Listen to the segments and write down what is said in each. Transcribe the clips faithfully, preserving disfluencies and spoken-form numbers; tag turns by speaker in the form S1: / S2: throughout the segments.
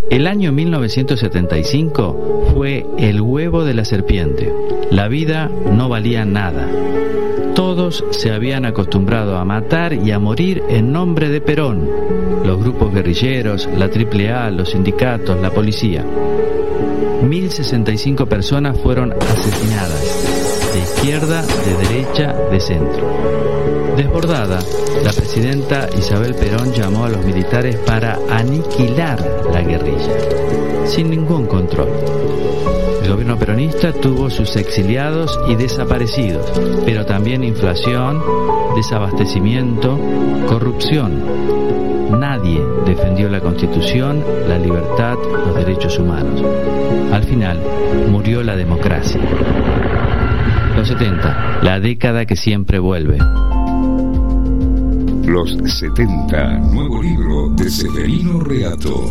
S1: El año mil novecientos setenta y cinco fue el huevo de la serpiente. La vida no valía nada. Todos se habían acostumbrado a matar y a morir en nombre de Perón. Los grupos guerrilleros, la Triple A, los sindicatos, la policía. mil sesenta y cinco personas fueron asesinadas, de izquierda, de derecha, de centro. Desbordada, la presidenta Isabel Perón llamó a los militares para aniquilar la guerrilla, sin ningún control. El gobierno peronista tuvo sus exiliados y desaparecidos, pero también inflación, desabastecimiento, corrupción. Nadie defendió la Constitución, la libertad, los derechos humanos. Al final, murió la democracia. Los setenta, la década que siempre vuelve.
S2: Los setenta, nuevo libro de Severino Reato.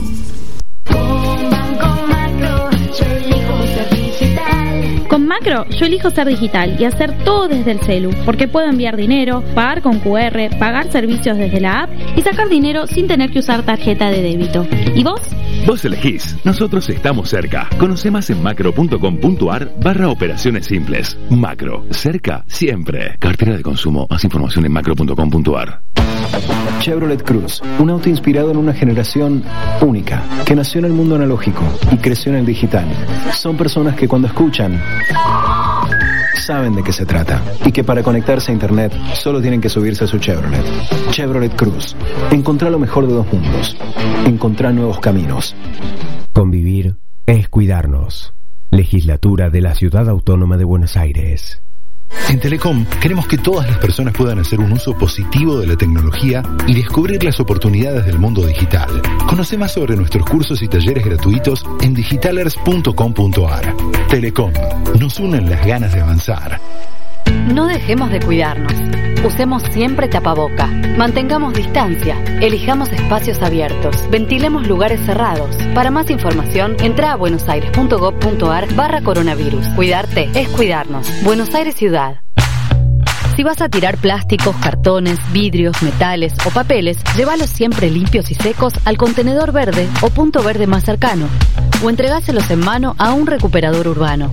S3: Con Macro, yo elijo ser digital y hacer todo desde el celu, porque puedo enviar dinero, pagar con cu erre, pagar servicios desde la app y sacar dinero sin tener que usar tarjeta de débito. ¿Y vos?
S4: Vos elegís. Nosotros estamos cerca. Conoce más en macro.com.ar barra operaciones simples. Macro. Cerca siempre. Cartera de consumo. Más información en macro.com.ar.
S5: Chevrolet Cruze, un auto inspirado en una generación única, que nació en el mundo analógico y creció en el digital. Son personas que cuando escuchan, saben de qué se trata y que para conectarse a internet solo tienen que subirse a su Chevrolet. Chevrolet Cruze. Encontrá lo mejor de dos mundos. Encontrá nuevos caminos.
S6: Convivir es cuidarnos. Legislatura de la Ciudad Autónoma de Buenos Aires.
S7: En Telecom queremos que todas las personas puedan hacer un uso positivo de la tecnología y descubrir las oportunidades del mundo digital. Conoce más sobre nuestros cursos y talleres gratuitos en digitalers punto com punto ar. Telecom, nos unen las ganas de avanzar.
S8: No dejemos de cuidarnos. Usemos siempre tapaboca. Mantengamos distancia. Elijamos espacios abiertos. Ventilemos lugares cerrados. Para más información, entra a buenosaires.gov.ar barra coronavirus. Cuidarte es cuidarnos. Buenos Aires Ciudad. Si vas a tirar plásticos, cartones, vidrios, metales o papeles, llévalos siempre limpios y secos al contenedor verde o punto verde más cercano. O entregáselos en mano a un recuperador urbano.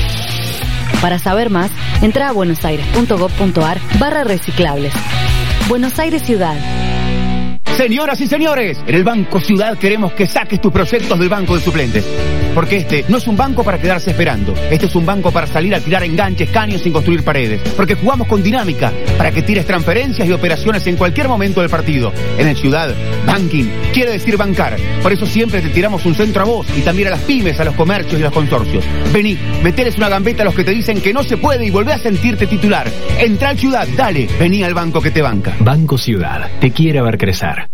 S8: Para saber más, entra a buenosaires.gov.ar barra reciclables. Buenos Aires Ciudad.
S9: Señoras y señores, en el Banco Ciudad queremos que saques tus proyectos del banco de suplentes. Porque este no es un banco para quedarse esperando. Este es un banco para salir a tirar enganches, caños sin construir paredes. Porque jugamos con dinámica, para que tires transferencias y operaciones en cualquier momento del partido. En el Ciudad, banking quiere decir bancar. Por eso siempre te tiramos un centro a vos y también a las pymes, a los comercios y a los consorcios. Vení, meteles una gambeta a los que te dicen que no se puede y volvé a sentirte titular. Entra al Ciudad, dale, vení al banco que te banca.
S6: Banco Ciudad, te quiere ver crecer.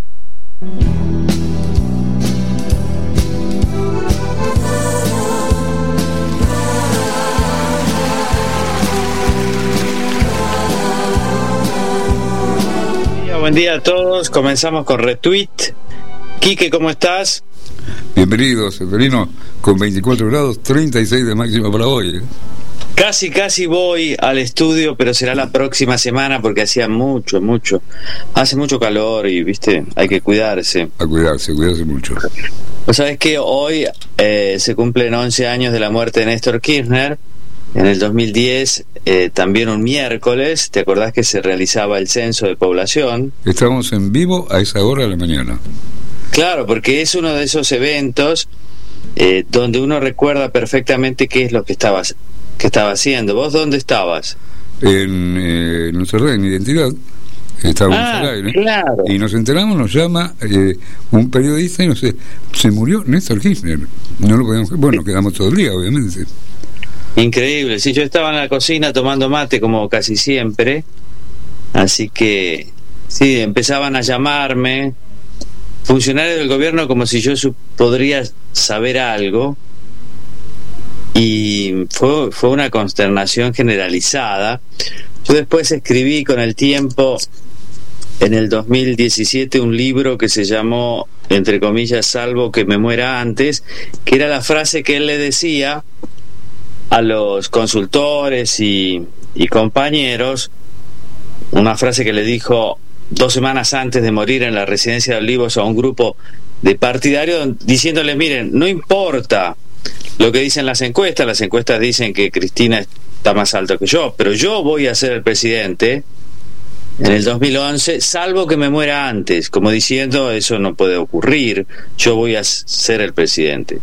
S10: Buen día a todos, comenzamos con Retweet. Quique, ¿cómo estás?
S2: Bienvenido, Severino, con veinticuatro grados, treinta y seis de máxima para hoy. ¿eh?
S10: Casi, casi voy al estudio, pero será la próxima semana porque hacía mucho, mucho. Hace mucho calor y, viste, hay que cuidarse.
S2: A cuidarse, cuidarse mucho.
S10: Pues sabes que hoy eh, se cumplen once años de la muerte de Néstor Kirchner. En el dos mil diez, eh, también un miércoles, ¿te acordás que se realizaba el censo de población?
S2: Estábamos en vivo a esa hora de la mañana.
S10: Claro, porque es uno de esos eventos eh, donde uno recuerda perfectamente qué es lo que estabas, que estaba haciendo. ¿Vos dónde estabas?
S2: En eh, nuestra red, en Identidad. Estábamos
S10: ah,
S2: al aire.
S10: Claro.
S2: Y nos enteramos, nos llama eh, un periodista y nos dice, se murió Néstor Kirchner. No lo podíamos... Bueno, quedamos todo el día, obviamente.
S10: Increíble, sí, yo estaba en la cocina tomando mate como casi siempre, así que sí, empezaban a llamarme funcionarios del gobierno como si yo su- podría saber algo, y fue, fue una consternación generalizada. Yo después escribí con el tiempo, en el dos mil diecisiete, un libro que se llamó, entre comillas, Salvo que me muera antes, que era la frase que él le decía a los consultores y, y compañeros, una frase que le dijo dos semanas antes de morir en la residencia de Olivos a un grupo de partidario, diciéndoles, miren, no importa lo que dicen las encuestas, las encuestas dicen que Cristina está más alto que yo, pero yo voy a ser el presidente en el dos mil once, salvo que me muera antes, como diciendo, eso no puede ocurrir, yo voy a ser el presidente.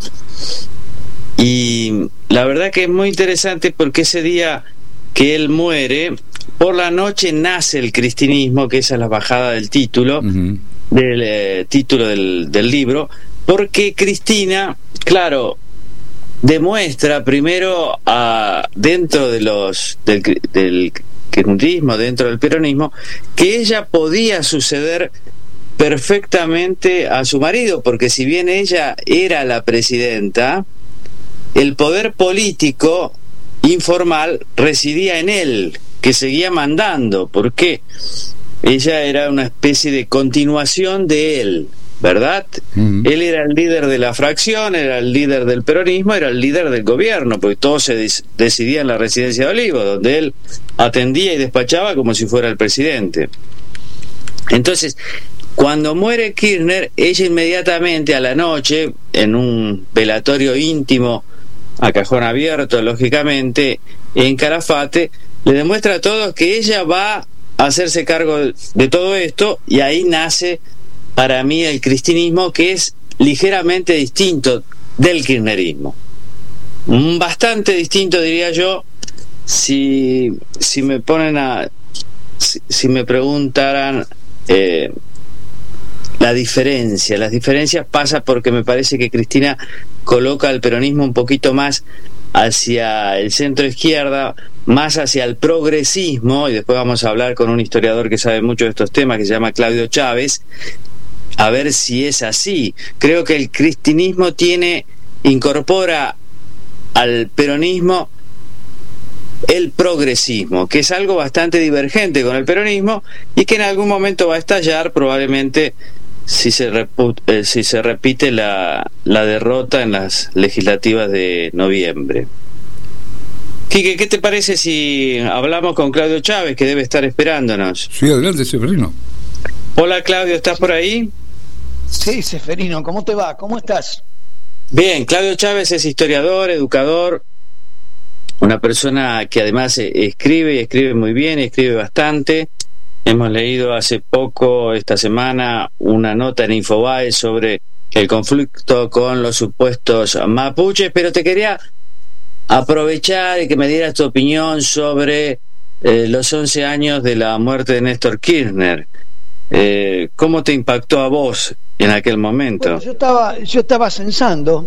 S10: Y la verdad que es muy interesante porque ese día que él muere, por la noche nace el cristinismo, que esa es la bajada del título, uh-huh. del eh, título del, del libro, porque Cristina, claro, demuestra primero a, dentro de los del, del kirchnerismo, dentro del peronismo, que ella podía suceder perfectamente a su marido, porque si bien ella era la presidenta, el poder político informal residía en él, que seguía mandando, porque ella era una especie de continuación de él, ¿verdad? Uh-huh. Él era el líder de la fracción, era el líder del peronismo, era el líder del gobierno, porque todo se des- decidía en la residencia de Olivos, donde él atendía y despachaba como si fuera el presidente. Entonces, cuando muere Kirchner, ella inmediatamente a la noche, en un velatorio íntimo, a cajón abierto, lógicamente, en Calafate, le demuestra a todos que ella va a hacerse cargo de todo esto, y ahí nace para mí el cristinismo, que es ligeramente distinto del kirchnerismo, bastante distinto, diría yo. Si, si me ponen a si, si me preguntaran eh, la diferencia, las diferencias pasa porque me parece que Cristina coloca al peronismo un poquito más hacia el centro izquierda, más hacia el progresismo, y después vamos a hablar con un historiador que sabe mucho de estos temas, que se llama Claudio Chávez, a ver si es así. Creo que el cristinismo tiene, incorpora al peronismo el progresismo, que es algo bastante divergente con el peronismo y que en algún momento va a estallar, probablemente si se, repu- eh, si se repite la, la derrota en las legislativas de noviembre. Quique, ¿qué te parece si hablamos con Claudio Chávez, que debe estar esperándonos?
S2: Sí, adelante, Seferino.
S10: Hola, Claudio, ¿estás por ahí?
S11: Sí, Seferino, ¿cómo te va? ¿Cómo estás?
S10: Bien, Claudio Chávez es historiador, educador, una persona que además escribe y escribe muy bien, y escribe bastante. Hemos leído hace poco, esta semana, una nota en Infobae sobre el conflicto con los supuestos mapuches, pero te quería aprovechar y que me dieras tu opinión sobre eh, los once años de la muerte de Néstor Kirchner. Eh, ¿Cómo te impactó a vos en aquel momento?
S11: Bueno, yo estaba yo estaba censando.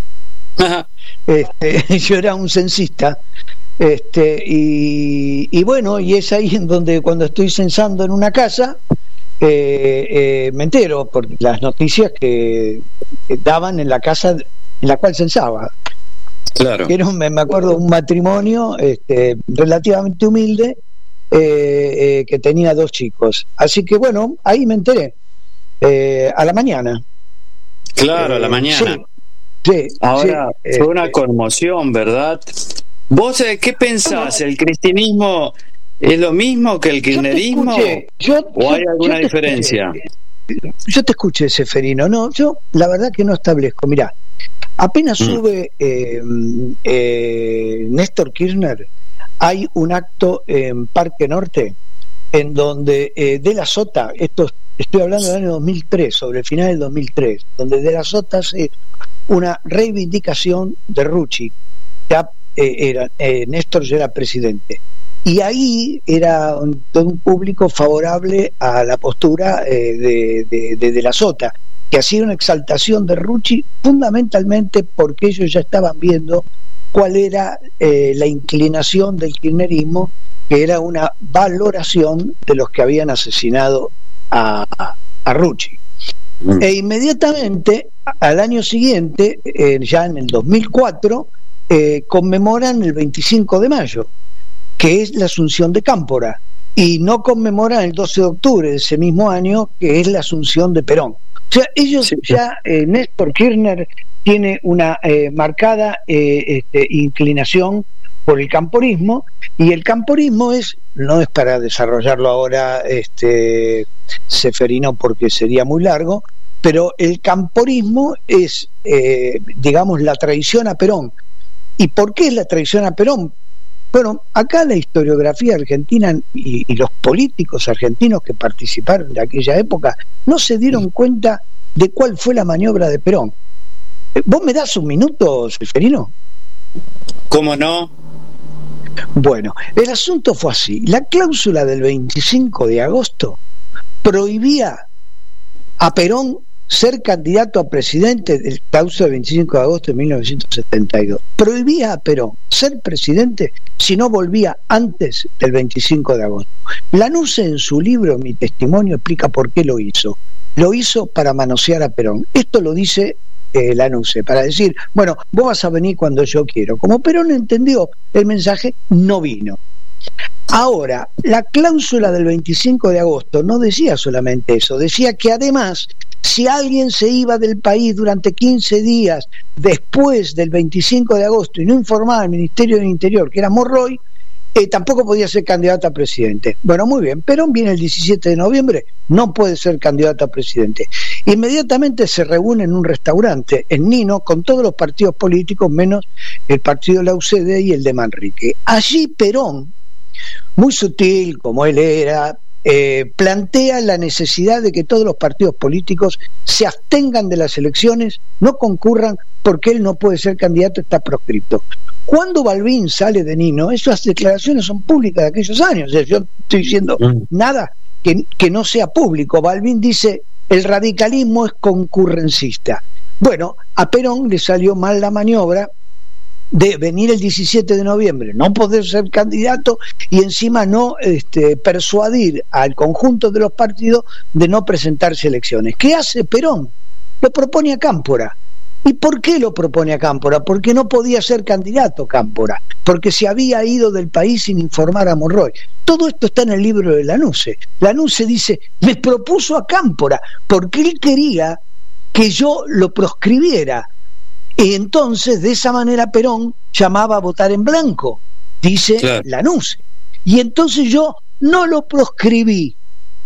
S11: este, yo era un censista, este y, y bueno, y es ahí en donde cuando estoy censando en una casa eh, eh, me entero por las noticias que, que daban en la casa en la cual censaba.
S10: Claro.
S11: Era un, me acuerdo, un matrimonio este, relativamente humilde, eh, eh, que tenía dos chicos. Así que bueno, ahí me enteré, eh, a la mañana.
S10: Claro,
S11: eh,
S10: a la mañana.
S11: Sí, sí,
S10: Ahora,
S11: sí,
S10: fue
S11: eh,
S10: una conmoción, ¿verdad? ¿Vos eh, qué pensás? ¿El cristinismo es lo mismo que el kirchnerismo?
S11: Yo
S10: ¿O hay alguna diferencia?
S11: Escuché, yo te escuché, Seferino. No, yo la verdad que no establezco. Mirá, apenas mm. sube eh, eh, Néstor Kirchner, hay un acto en Parque Norte en donde eh, De la Sota, esto estoy hablando del año dos mil tres, sobre el final del dos mil tres, donde De la Sota hace una reivindicación de Rucci. Ya eh, era, eh, Néstor ya era presidente, y ahí era un, todo un público favorable a la postura eh, de, de, de De la Sota, que hacía una exaltación de Rucci fundamentalmente porque ellos ya estaban viendo cuál era eh, la inclinación del kirchnerismo, que era una valoración de los que habían asesinado a, a, a Rucci. Mm. E inmediatamente al año siguiente, eh, ya en el dos mil cuatro, eh, conmemoran el veinticinco de mayo, que es la Asunción de Cámpora, y no conmemoran el doce de octubre de ese mismo año, que es la Asunción de Perón. O sea, ellos sí. ya, eh, Néstor Kirchner tiene una eh, marcada eh, este, inclinación por el camporismo, y el camporismo es, no es para desarrollarlo ahora, este Seferino, porque sería muy largo, pero el camporismo es, eh, digamos, la traición a Perón. ¿Y por qué es la traición a Perón? Bueno, acá la historiografía argentina y, y los políticos argentinos que participaron de aquella época no se dieron cuenta de cuál fue la maniobra de Perón. ¿Vos me das un minuto, Seferino?
S10: ¿Cómo no?
S11: Bueno, el asunto fue así. La cláusula del veinticinco de agosto prohibía a Perón ser candidato a presidente, el cláusula del veinticinco de agosto de mil novecientos setenta y dos. Prohibía a Perón ser presidente si no volvía antes del veinticinco de agosto. Lanusse en su libro Mi Testimonio explica por qué lo hizo. Lo hizo para manosear a Perón. Esto lo dice eh, Lanusse, para decir, bueno, vos vas a venir cuando yo quiero. Como Perón entendió el mensaje, no vino. Ahora, la cláusula del veinticinco de agosto no decía solamente eso, decía que además, si alguien se iba del país durante quince días después del veinticinco de agosto y no informaba al Ministerio del Interior, que era Monroy, eh, tampoco podía ser candidato a presidente. Bueno, muy bien, Perón viene el diecisiete de noviembre, no puede ser candidato a presidente. Inmediatamente se reúne en un restaurante en Nino con todos los partidos políticos menos el partido de la U C D y el de Manrique. Allí Perón, muy sutil como él era, eh, plantea la necesidad de que todos los partidos políticos se abstengan de las elecciones, no concurran porque él no puede ser candidato, está proscripto. Cuando Balbín sale de Nino, esas declaraciones son públicas de aquellos años, o sea, yo no estoy diciendo nada que, que no sea público. Balbín dice, el radicalismo es concurrencista. Bueno, a Perón le salió mal la maniobra de venir el diecisiete de noviembre, no poder ser candidato y encima no este, persuadir al conjunto de los partidos de no presentarse elecciones. ¿Qué hace Perón? Lo propone a Cámpora. ¿Y por qué lo propone a Cámpora? Porque no podía ser candidato Cámpora, porque se había ido del país sin informar a Monroy. Todo esto está en el libro de Lanusse. Lanusse dice, me propuso a Cámpora, porque él quería que yo lo proscribiera. Y entonces, de esa manera, Perón llamaba a votar en blanco, dice claro. Lanusse. Y entonces yo no lo proscribí.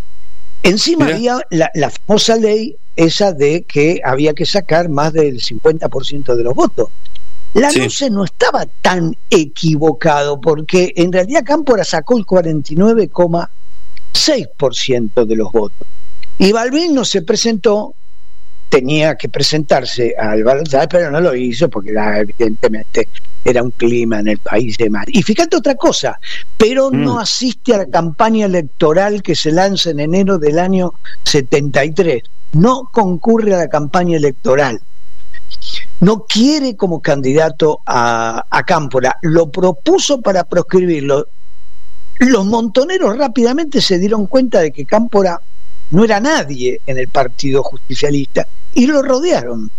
S11: Encima Mira. había la, la famosa ley esa de que había que sacar más del cincuenta por ciento de los votos. Lanusse sí. no estaba tan equivocado, porque en realidad Cámpora sacó el cuarenta y nueve coma seis por ciento de los votos. Y Balbín no se presentó, tenía que presentarse al balotaje, pero no lo hizo porque era, evidentemente era un clima en el país de mar. Y fíjate otra cosa, Perón mm. no asiste a la campaña electoral que se lanza en enero del año setenta y tres, no concurre a la campaña electoral, no quiere como candidato a, a Cámpora, lo propuso para proscribirlo. Los montoneros rápidamente se dieron cuenta de que Cámpora no era nadie en el Partido Justicialista y lo rodearon.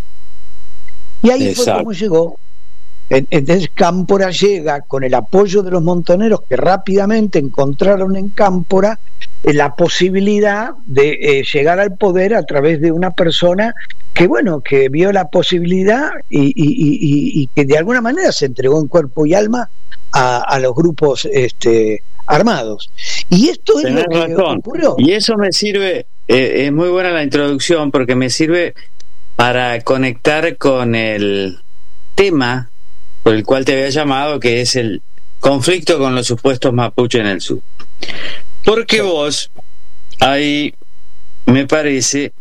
S11: Y ahí Exacto. fue como llegó. Entonces Cámpora llega con el apoyo de los montoneros que rápidamente encontraron en Cámpora la posibilidad de eh, llegar al poder a través de una persona que, bueno, que vio la posibilidad y, y, y, y que de alguna manera se entregó en cuerpo y alma a, a los grupos este, armados. Y esto es Tenés lo que razón. ocurrió.
S10: Y eso me sirve, eh, es muy buena la introducción porque me sirve para conectar con el tema por el cual te había llamado, que es el conflicto con los supuestos mapuches en el sur. Porque sí. vos, ahí me parece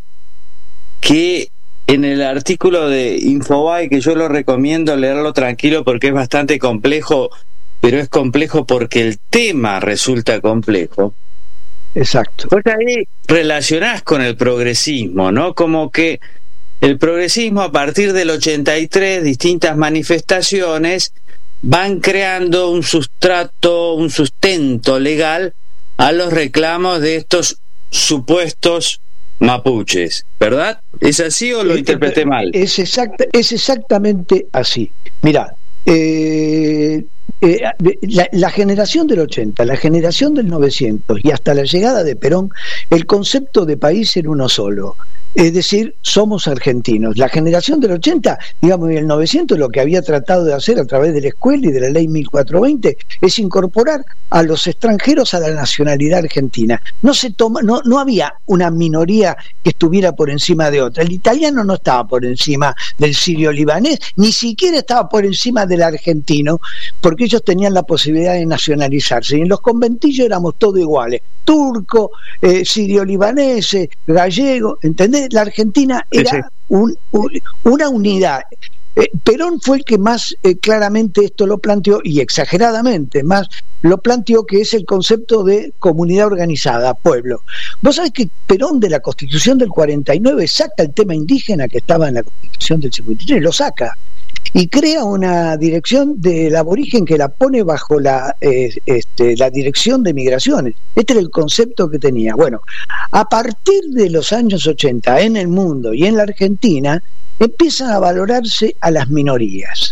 S10: que en el artículo de Infobae, que yo lo recomiendo leerlo tranquilo porque es bastante complejo, pero es complejo porque el tema resulta complejo.
S11: Exacto.
S10: Pues ahí relacionás con el progresismo, ¿no? Como que el progresismo a partir del ochenta y tres, distintas manifestaciones van creando un sustrato, un sustento legal a los reclamos de estos supuestos mapuches, ¿verdad? ¿Es así o lo es, interpreté mal?
S11: Es, exacta, es exactamente así. Mirá, eh, eh, la, la generación del ochenta, la generación del novecientos y hasta la llegada de Perón, el concepto de país era uno solo. Es decir, somos argentinos. La generación del ochenta, digamos, y el novecientos, lo que había tratado de hacer a través de la escuela y de la ley mil cuatrocientos veinte es incorporar a los extranjeros a la nacionalidad argentina. No se toma, no, no había una minoría que estuviera por encima de otra. El italiano no estaba por encima del sirio-libanés, ni siquiera estaba por encima del argentino, porque ellos tenían la posibilidad de nacionalizarse. Y en los conventillos éramos todos iguales. Turco, eh, sirio-libaneses, gallego, ¿entendés? La Argentina era sí, sí. Un, un, una unidad. Eh, Perón fue el que más eh, claramente esto lo planteó, y exageradamente más lo planteó, que es el concepto de comunidad organizada, pueblo. Vos sabés que Perón, de la Constitución del cuarenta y nueve, saca el tema indígena que estaba en la Constitución del cincuenta y tres, lo saca, y crea una dirección del aborigen que la pone bajo la, eh, este, la dirección de migraciones. Este era el concepto que tenía. Bueno, a partir de los años ochenta en el mundo y en la Argentina empiezan a valorarse a las minorías,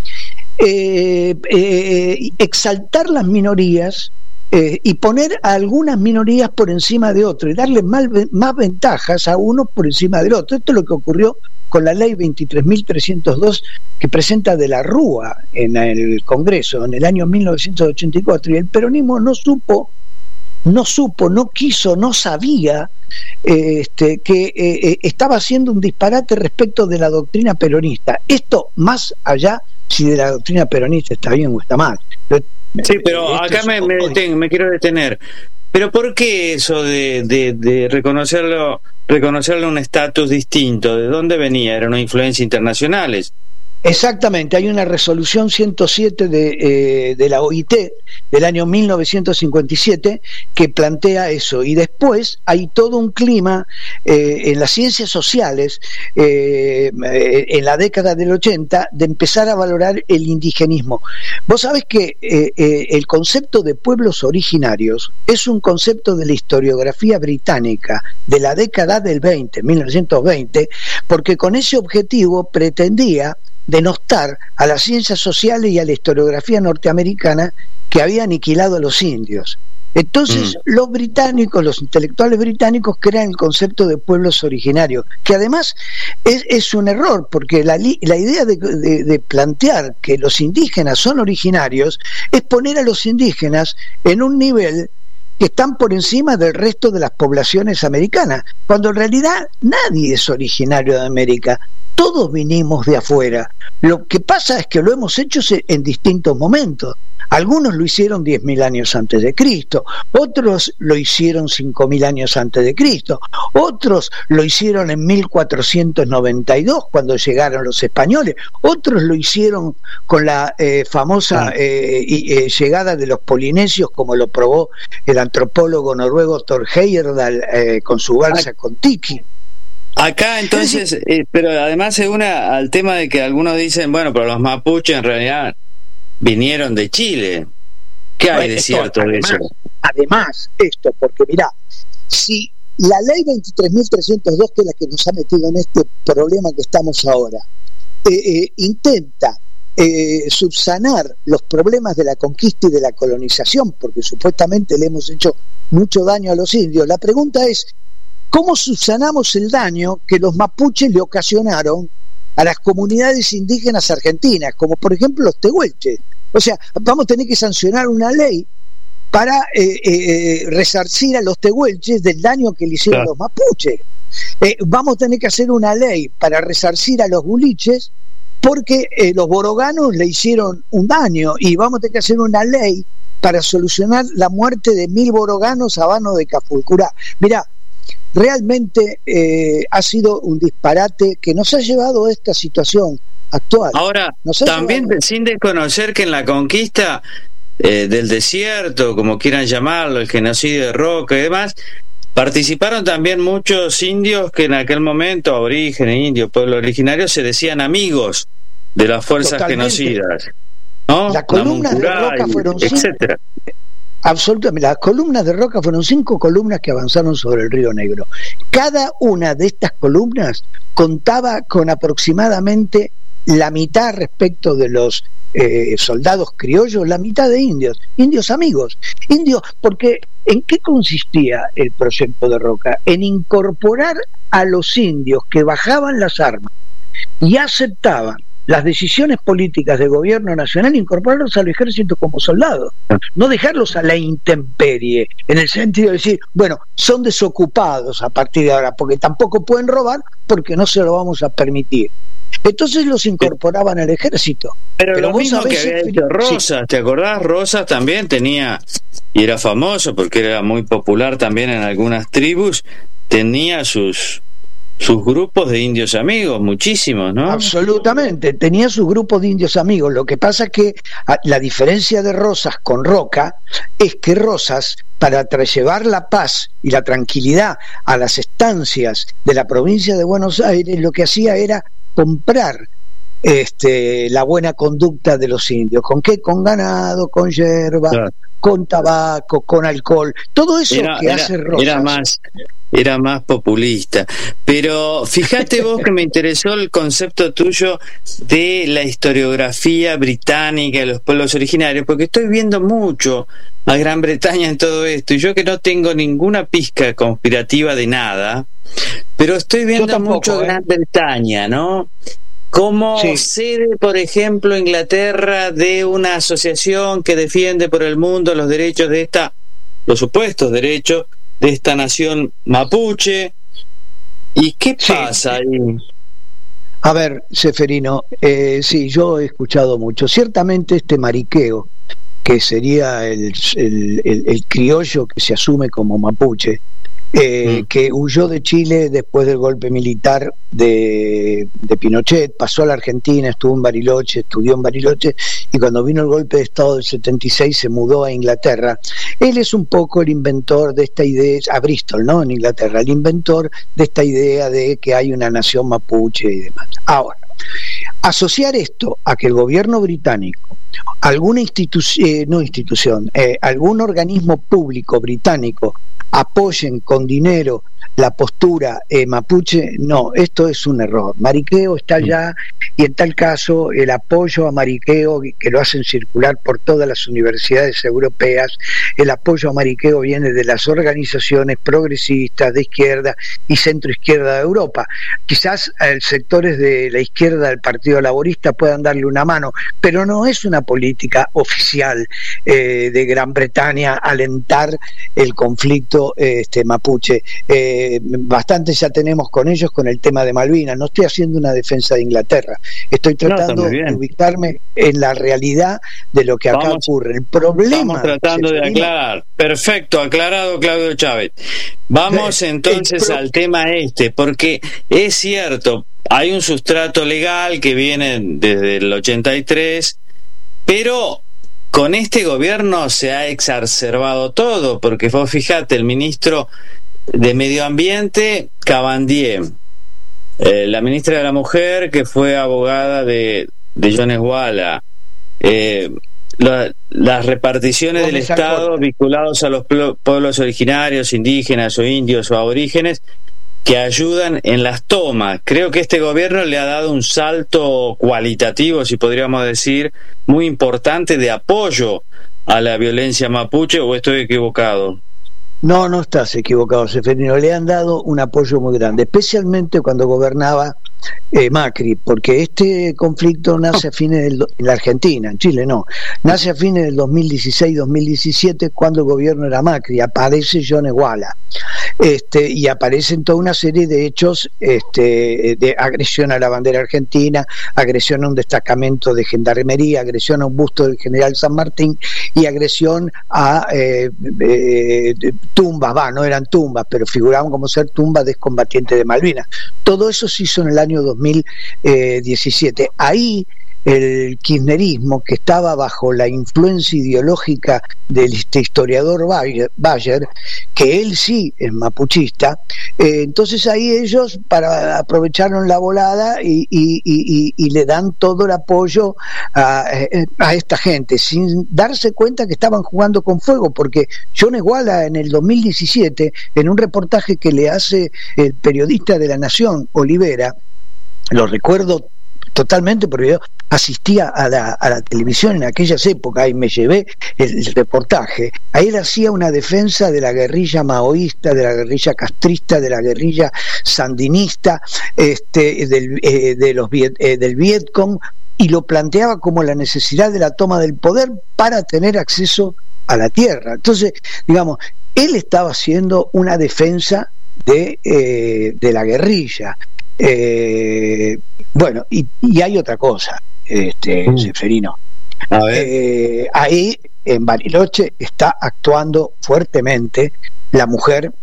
S11: eh, eh, exaltar las minorías eh, y poner a algunas minorías por encima de otras y darle más, más ventajas a uno por encima del otro. Esto es lo que ocurrió con la ley veintitrés mil trescientos dos que presenta de la Rúa en el Congreso en el año mil novecientos ochenta y cuatro, y el peronismo no supo, no supo, no quiso, no sabía eh, este, que eh, estaba haciendo un disparate respecto de la doctrina peronista. Esto más allá si de la doctrina peronista está bien o está mal.
S10: Sí, pero acá me, me, detengo, me quiero detener. ¿Pero por qué eso de, de, de reconocerlo, reconocerle un estatus distinto? ¿De dónde venía? ¿Eran influencias internacionales?
S11: Exactamente, hay una resolución ciento siete de, eh, de la O I T del año mil novecientos cincuenta y siete que plantea eso, y después hay todo un clima eh, en las ciencias sociales eh, en la década del ochenta de empezar a valorar el indigenismo. Vos sabés que eh, eh, el concepto de pueblos originarios es un concepto de la historiografía británica de la década del veinte, mil novecientos veinte, porque con ese objetivo pretendía denostar a las ciencias sociales y a la historiografía norteamericana que había aniquilado a los indios. Entonces mm. los británicos, los intelectuales británicos crean el concepto de pueblos originarios, que además es, es un error, porque la, la idea de, de, de plantear que los indígenas son originarios es poner a los indígenas en un nivel que están por encima del resto de las poblaciones americanas, cuando en realidad nadie es originario de América. Todos vinimos de afuera. Lo que pasa es que lo hemos hecho en distintos momentos. Algunos lo hicieron diez mil años antes de Cristo, otros lo hicieron cinco mil años antes de Cristo, otros lo hicieron en mil cuatrocientos noventa y dos cuando llegaron los españoles, otros lo hicieron con la eh, famosa eh, eh, llegada de los polinesios, como lo probó el antropólogo noruego Thor Heyerdahl eh, con su balsa Kon-Tiki.
S10: Acá entonces, eh, pero además se une al tema de que algunos dicen, bueno, pero los mapuches en realidad vinieron de Chile. ¿Qué hay de cierto de eso?
S11: Además, esto, porque mirá, si la ley veintitrés mil trescientos dos, que es la que nos ha metido en este problema que estamos ahora, eh, eh, intenta eh, subsanar los problemas de la conquista y de la colonización, porque supuestamente le hemos hecho mucho daño a los indios, la pregunta es, ¿cómo subsanamos el daño que los mapuches le ocasionaron a las comunidades indígenas argentinas, como por ejemplo los tehuelches? O sea, vamos a tener que sancionar una ley para eh, eh, resarcir a los tehuelches del daño que le hicieron claro. los mapuches. Eh, vamos a tener que hacer una ley para resarcir a los buliches porque eh, los boroganos le hicieron un daño, y vamos a tener que hacer una ley para solucionar la muerte de mil boroganos a mano de Cafulcurá. Mirá, realmente eh, ha sido un disparate que nos ha llevado a esta situación actual.
S10: Ahora, también llevado... sin desconocer que en la conquista eh, del desierto, como quieran llamarlo, el genocidio de Roca y demás, participaron también muchos indios que en aquel momento, aborígenes, indios, pueblo originario, se decían amigos de las fuerzas Totalmente. genocidas, ¿no?
S11: La columna de Roca fueron etcétera. Absolutamente, las columnas de Roca fueron cinco columnas que avanzaron sobre el Río Negro. Cada una de estas columnas contaba con aproximadamente la mitad respecto de los eh, soldados criollos, la mitad de indios, indios amigos, indios, porque ¿en qué consistía el proyecto de Roca? En incorporar a los indios que bajaban las armas y aceptaban las decisiones políticas del gobierno nacional, incorporarlos al ejército como soldados, no dejarlos a la intemperie, en el sentido de decir, bueno, son desocupados a partir de ahora, porque tampoco pueden robar, porque no se lo vamos a permitir. Entonces los incorporaban al ejército.
S10: Pero,
S11: Pero
S10: lo
S11: vos
S10: mismo
S11: sabés,
S10: que había hecho Rosas, sí. ¿Te acordás? Rosas también tenía, y era famoso porque era muy popular también en algunas tribus, tenía sus... sus grupos de indios amigos, muchísimos, ¿no?
S11: Absolutamente, tenía sus grupos de indios amigos. Lo que pasa es que la diferencia de Rosas con Roca es que Rosas, para llevar la paz y la tranquilidad a las estancias de la provincia de Buenos Aires, lo que hacía era comprar este, la buena conducta de los indios. ¿Con qué? Con ganado, con hierba, claro, con tabaco, con alcohol, todo eso era, que era, hace Rosas.
S10: Era más... Era más populista. Pero fíjate vos que me interesó el concepto tuyo de la historiografía británica de los pueblos originarios, porque estoy viendo mucho a Gran Bretaña en todo esto, y yo que no tengo ninguna pizca conspirativa de nada, pero estoy viendo tampoco, mucho ¿eh? Gran Bretaña, ¿no? Como sí. sede, por ejemplo, Inglaterra, de una asociación que defiende por el mundo los derechos de esta, los supuestos derechos de esta nación mapuche. ¿Y qué pasa sí. ahí?
S11: A ver, Seferino, eh, sí, yo he escuchado mucho. Ciertamente este mariqueo, que sería el, el, el, el criollo que se asume como mapuche, eh, mm. que huyó de Chile después del golpe militar de, de Pinochet, pasó a la Argentina, estuvo en Bariloche, estudió en Bariloche, y cuando vino el golpe de Estado del setenta y seis se mudó a Inglaterra. Él es un poco el inventor de esta idea, a Bristol, ¿no? En Inglaterra, el inventor de esta idea de que hay una nación mapuche y demás. Ahora, asociar esto a que el gobierno británico, alguna institución, eh, no institución, eh, algún organismo público británico apoyen con dinero la postura eh, mapuche, no, esto es un error. Mariqueo está allá, y en tal caso el apoyo a Mariqueo, que lo hacen circular por todas las universidades europeas, el apoyo a Mariqueo viene de las organizaciones progresistas de izquierda y centroizquierda de Europa. Quizás eh, sectores de la izquierda del Partido Laborista puedan darle una mano, pero no es una política oficial eh, de Gran Bretaña alentar el conflicto este, mapuche. Eh, bastante ya tenemos con ellos con el tema de Malvinas. No estoy haciendo una defensa de Inglaterra, estoy tratando no, de ubicarme en la realidad de lo que acá vamos, ocurre. El problema
S10: estamos tratando de aclarar. Perfecto, aclarado, Claudio Chávez. Vamos entonces pro... al tema este, porque es cierto, hay un sustrato legal que viene desde el ochenta y tres, pero con este gobierno se ha exacerbado todo, porque vos fijate, el ministro de Medio Ambiente, Cabandier, eh, la ministra de la Mujer, que fue abogada de, de Jones Walla, eh, la, las reparticiones del Estado vinculados a los pueblos originarios, indígenas o indios o aborígenes, que ayudan en las tomas. Creo que este gobierno le ha dado un salto cualitativo, si podríamos decir, muy importante de apoyo a la violencia mapuche, ¿o estoy equivocado?
S11: No, no estás equivocado, Seferino. Le han dado un apoyo muy grande, especialmente cuando gobernaba eh, Macri, porque este conflicto nace a fines del, en la Argentina, en Chile no, nace a fines del dos mil dieciséis dos mil diecisiete, cuando el gobierno era Macri. Aparece Jones Walla, este, y aparecen toda una serie de hechos este, de agresión a la bandera argentina, agresión a un destacamento de gendarmería, agresión a un busto del general San Martín y agresión a eh, eh, tumbas, va, no eran tumbas, pero figuraban como ser tumbas de excombatientes de Malvinas. Todo eso se hizo en el año dos mil diecisiete. Ahí el kirchnerismo, que estaba bajo la influencia ideológica del este historiador Bayer, Bayer, que él sí es mapuchista, eh, entonces ahí ellos para aprovecharon la volada y, y, y, y le dan todo el apoyo a, a esta gente, sin darse cuenta que estaban jugando con fuego, porque Jones Walla en el dos mil diecisiete, en un reportaje que le hace el periodista de La Nación, Olivera, lo recuerdo totalmente por video, asistía a la, a la televisión en aquellas épocas y me llevé el, el reportaje. Ahí él hacía una defensa de la guerrilla maoísta, de la guerrilla castrista, de la guerrilla sandinista, este, del, eh, de los Viet, eh, del Vietcong, y lo planteaba como la necesidad de la toma del poder para tener acceso a la tierra. Entonces, digamos, él estaba haciendo una defensa de, eh, de la guerrilla. Eh, bueno, y, y hay otra cosa, este, mm. Seferino. A ver. Eh, ahí en Bariloche está actuando fuertemente la mujer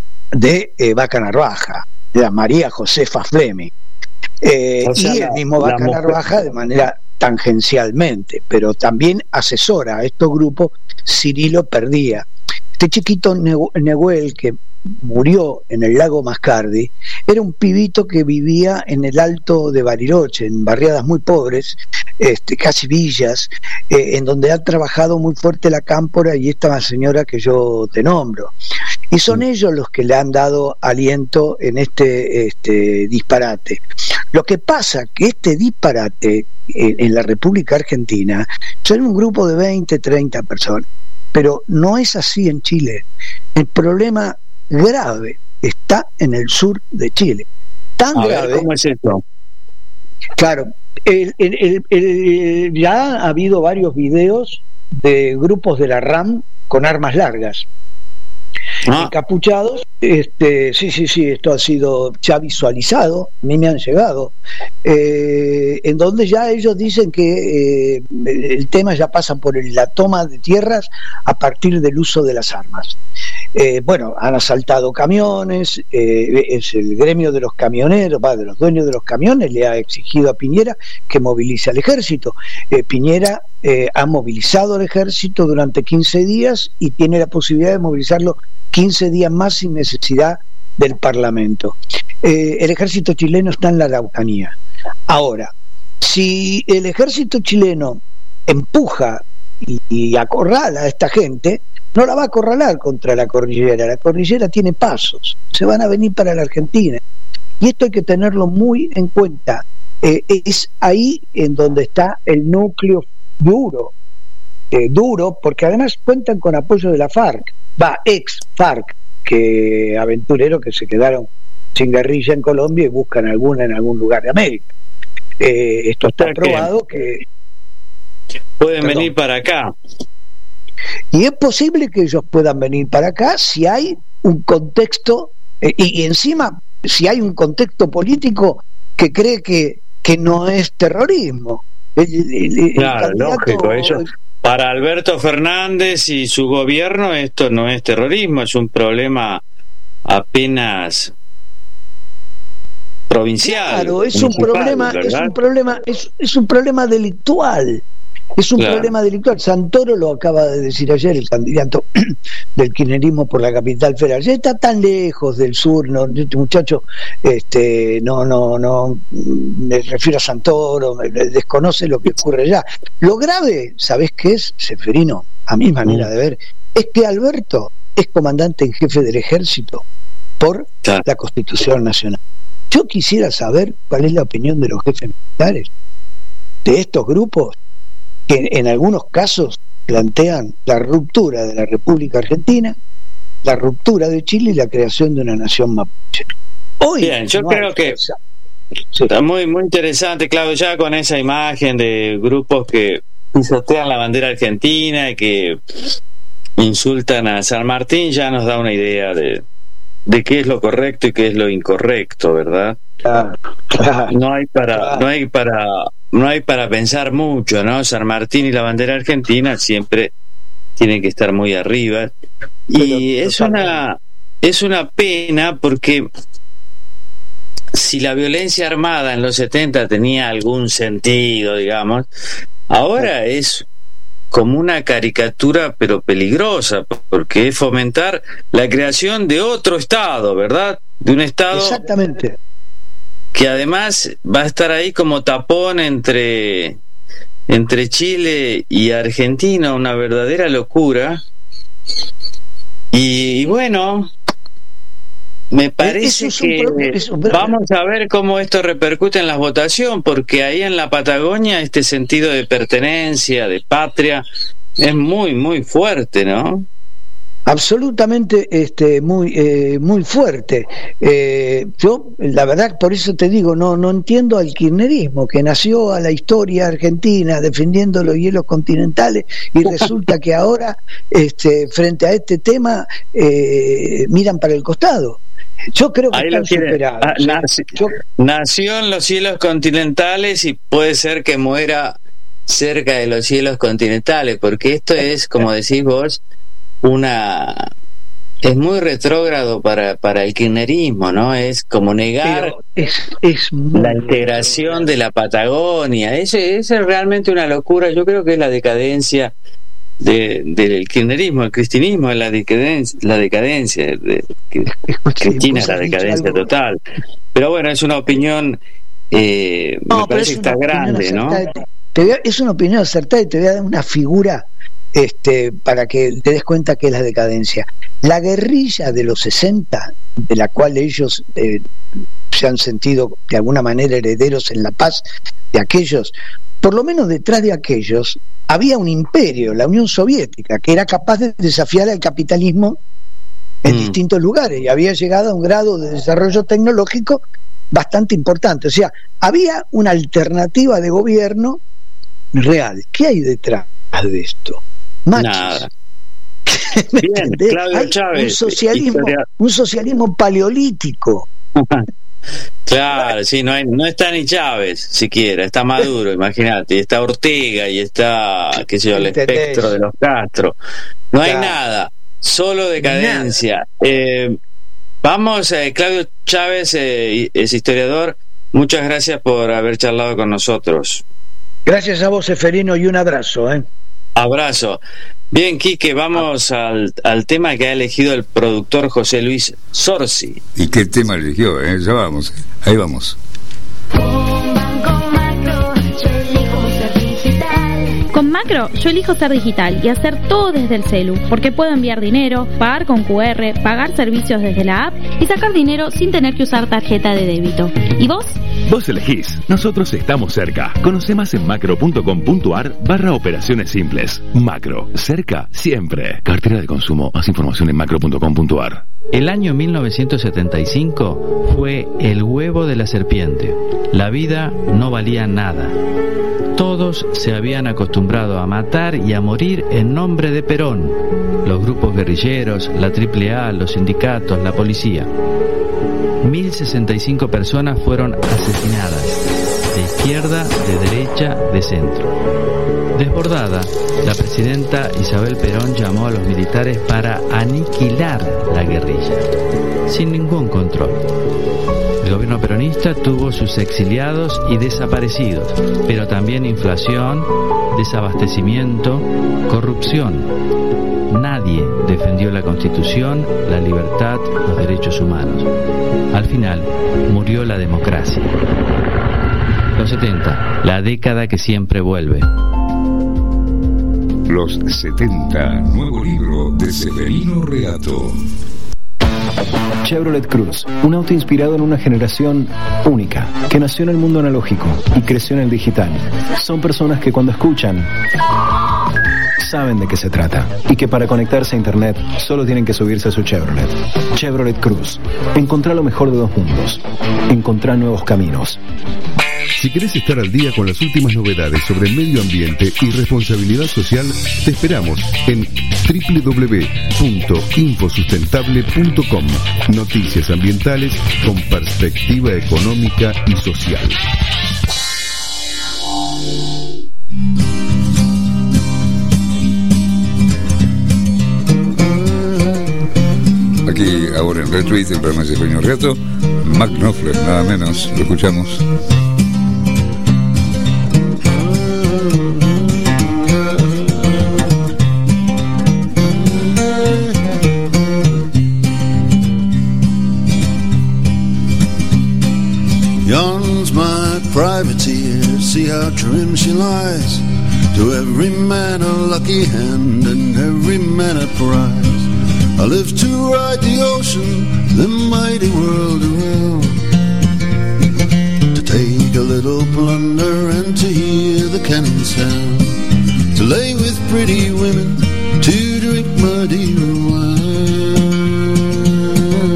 S11: de eh, Vaca Narvaja, la María Josefa Fleming. Eh, o sea, y el mismo Vaca Narvaja de manera tangencialmente, pero también asesora a estos grupos Cirilo Perdía. Este chiquito Nehuel, que murió en el lago Mascardi, era un pibito que vivía en el Alto de Bariloche, en barriadas muy pobres, este, casi villas, eh, en donde ha trabajado muy fuerte la cámpora y esta señora que yo te nombro. Y son ellos los que le han dado aliento en este, este disparate. Lo que pasa que este disparate en, en la República Argentina son un grupo de veinte, treinta personas, pero no es así en Chile. El problema grave está en el sur de Chile. Tan
S10: A
S11: grave.
S10: Ver, ¿cómo es esto?
S11: Claro, el, el, el, el, ya ha habido varios videos de grupos de la RAM con armas largas. Ah. Encapuchados, este, sí, sí, sí, esto ha sido ya visualizado, a mí me han llegado, eh, en donde ya ellos dicen que eh, el tema ya pasa por el, la toma de tierras a partir del uso de las armas. Eh, bueno, han asaltado camiones, eh, es el gremio de los camioneros, va, de los dueños de los camiones, le ha exigido a Piñera que movilice al ejército. Eh, Piñera eh, ha movilizado al ejército durante quince días y tiene la posibilidad de movilizarlo quince días más sin necesidad del Parlamento. Eh, el ejército chileno está en la Araucanía. Ahora, si el ejército chileno empuja y, y acorrala a esta gente, no la va a acorralar contra la cordillera. La cordillera tiene pasos, se van a venir para la Argentina. Y esto hay que tenerlo muy en cuenta. Eh, es ahí en donde está el núcleo duro, eh, duro, porque además cuentan con apoyo de la FARC. Va, ex FARC, que aventureros que se quedaron sin guerrilla en Colombia y buscan alguna en algún lugar de América. Eh, esto está probado que
S10: pueden perdón, venir para acá.
S11: Y es posible que ellos puedan venir para acá si hay un contexto, eh, y, y encima, si hay un contexto político que cree que, que no es terrorismo. El, el, el
S10: claro, candidato, lógico, ellos... Para Alberto Fernández y su gobierno esto no es terrorismo, es un problema apenas provincial.
S11: Claro, es un problema, es un problema, es, es un problema delictual. Es un claro. problema delictual. Santoro lo acaba de decir ayer, el candidato del kirchnerismo por la capital federal. Ya está tan lejos del sur, no, este muchacho, este, no, no, no, me refiero a Santoro, me, me desconoce lo que ocurre allá. Lo grave, ¿sabés qué es, Seferino? A mi manera de ver, es que Alberto es comandante en jefe del ejército por claro. la Constitución Nacional. Yo quisiera saber cuál es la opinión de los jefes militares de estos grupos que en algunos casos plantean la ruptura de la República Argentina, la ruptura de Chile y la creación de una nación mapuche. Hoy
S10: Bien, yo no creo que sí. está muy muy interesante, Claudio, ya con esa imagen de grupos que pisotean la bandera argentina y que insultan a San Martín, ya nos da una idea de, de qué es lo correcto y qué es lo incorrecto, ¿verdad?
S11: Claro, claro,
S10: no hay para claro. no hay para no hay para pensar mucho, ¿no? San Martín y la bandera argentina siempre tienen que estar muy arriba. Y Pero, es una es una pena porque si la violencia armada en los setenta tenía algún sentido, digamos, ahora es como una caricatura pero peligrosa, porque es fomentar la creación de otro Estado, ¿verdad? De un Estado
S11: exactamente
S10: que además va a estar ahí como tapón entre entre Chile y Argentina, una verdadera locura. Y, y bueno, me parece
S11: Eso es un
S10: que
S11: pro- eso- pero-
S10: vamos a ver cómo esto repercute en la votación, porque ahí en la Patagonia este sentido de pertenencia, de patria, es muy, muy fuerte, ¿no?
S11: Absolutamente, este, muy, eh, muy fuerte. Eh, yo, la verdad, por eso te digo, no, no entiendo al kirchnerismo, que nació a la historia argentina defendiendo los hielos continentales y resulta que ahora, este, frente a este tema, eh, miran para el costado. Yo creo que
S10: Ahí
S11: están
S10: lo quiere.
S11: superados.
S10: Ah, naci-
S11: Yo-
S10: nació en los cielos continentales y puede ser que muera cerca de los cielos continentales, porque esto es, como decís vos, una es muy retrógrado para, para el kirchnerismo, ¿no? Es como negar
S11: pero es, es muy
S10: la integración de la Patagonia. Eso, eso es realmente una locura. Yo creo que es la decadencia de, del kirchnerismo, el cristinismo es la decadencia, la decadencia de, que, Cristina es la decadencia total. Pero bueno, es una opinión, eh,
S11: No,
S10: me
S11: pero
S10: parece
S11: es
S10: que está
S11: una opinión
S10: grande, ¿no?
S11: acertada. Te voy a- es una opinión acertada y te voy a dar una figura, este, para que te des cuenta que es la decadencia. La guerrilla de los sesenta, de la cual ellos eh, se han sentido de alguna manera herederos en la paz de aquellos, por lo menos detrás de aquellos había un imperio, la Unión Soviética, que era capaz de desafiar al capitalismo en
S10: Mm.
S11: distintos lugares y había llegado a un grado de desarrollo tecnológico bastante importante. O sea, había una alternativa de gobierno real. ¿Qué hay detrás de esto? Machis.
S10: Nada.
S11: ¿Me
S10: Bien,
S11: entendés?
S10: Claudio
S11: Hay
S10: Chávez,
S11: un socialismo,
S10: historia-
S11: un socialismo paleolítico.
S10: Claro, sí, no hay, no está ni Chávez siquiera, está Maduro, imagínate, y está Ortega y está, qué sé yo, el
S11: ¿Entendés?
S10: espectro de los Castro. No hay
S11: Claro.
S10: nada, solo decadencia. Eh, vamos, eh, Claudio Chávez eh, es historiador, muchas gracias por haber charlado con nosotros.
S11: Gracias a vos, Seferino, y un abrazo. ¿eh?
S10: Abrazo. Bien, Quique, vamos al, al tema que ha elegido el productor José Luis Sorsi.
S2: ¿Y qué tema eligió? Eh? Ya vamos, ahí vamos.
S3: Con Macro, yo elijo ser digital y hacer todo desde el celu, porque puedo enviar dinero, pagar con Q R, pagar servicios desde la app y sacar dinero sin tener que usar tarjeta de débito. ¿Y vos?
S4: Vos elegís, nosotros estamos cerca. Conoce más en macro.com.ar barra operaciones simples. Macro, cerca siempre. Cartera de consumo, más información en macro.com.ar.
S1: El año mil novecientos setenta y cinco fue el huevo de la serpiente. La vida no valía nada. Todos se habían acostumbrado a matar y a morir en nombre de Perón. Los grupos guerrilleros, la triple A, los sindicatos, la policía. mil sesenta y cinco personas fueron asesinadas, de izquierda, de derecha, de centro. Desbordada, la presidenta Isabel Perón llamó a los militares para aniquilar la guerrilla, sin ningún control. El gobierno peronista tuvo sus exiliados y desaparecidos, pero también inflación, desabastecimiento, corrupción. Nadie defendió la Constitución, la libertad, los derechos humanos. Al final, murió la democracia. Los setenta, la década que siempre vuelve.
S2: Los setenta, nuevo libro de Severino Reato.
S5: Chevrolet Cruz, un auto inspirado en una generación única, que nació en el mundo analógico y creció en el digital. Son personas que cuando escuchan, saben de qué se trata y que para conectarse a internet solo tienen que subirse a su Chevrolet. Chevrolet Cruz. Encontrá lo mejor de dos mundos. Encontrá nuevos caminos.
S12: Si querés estar al día con las últimas novedades sobre el medio ambiente y responsabilidad social, te esperamos en doble u doble u doble u punto infosustentable punto com. Noticias ambientales con perspectiva económica y social.
S2: Aquí ahora en Retweet, el programa de Severino Reato, Mac Knopfler, nada menos, lo escuchamos.
S13: Yon's my privateer, see how trim she lies. To every man a lucky hand and every man a prize. I live to ride the ocean, the mighty world around, to take a little plunder and to hear the cannon sound, to lay with pretty women, to drink Madeira wine,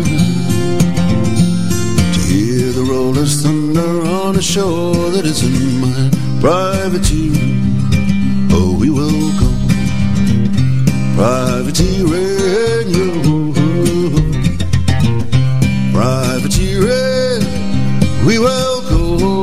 S13: to hear the rollers thunder on a shore that isn't mine. Privateering, oh we will go privateering, yo. Privateering, we will go.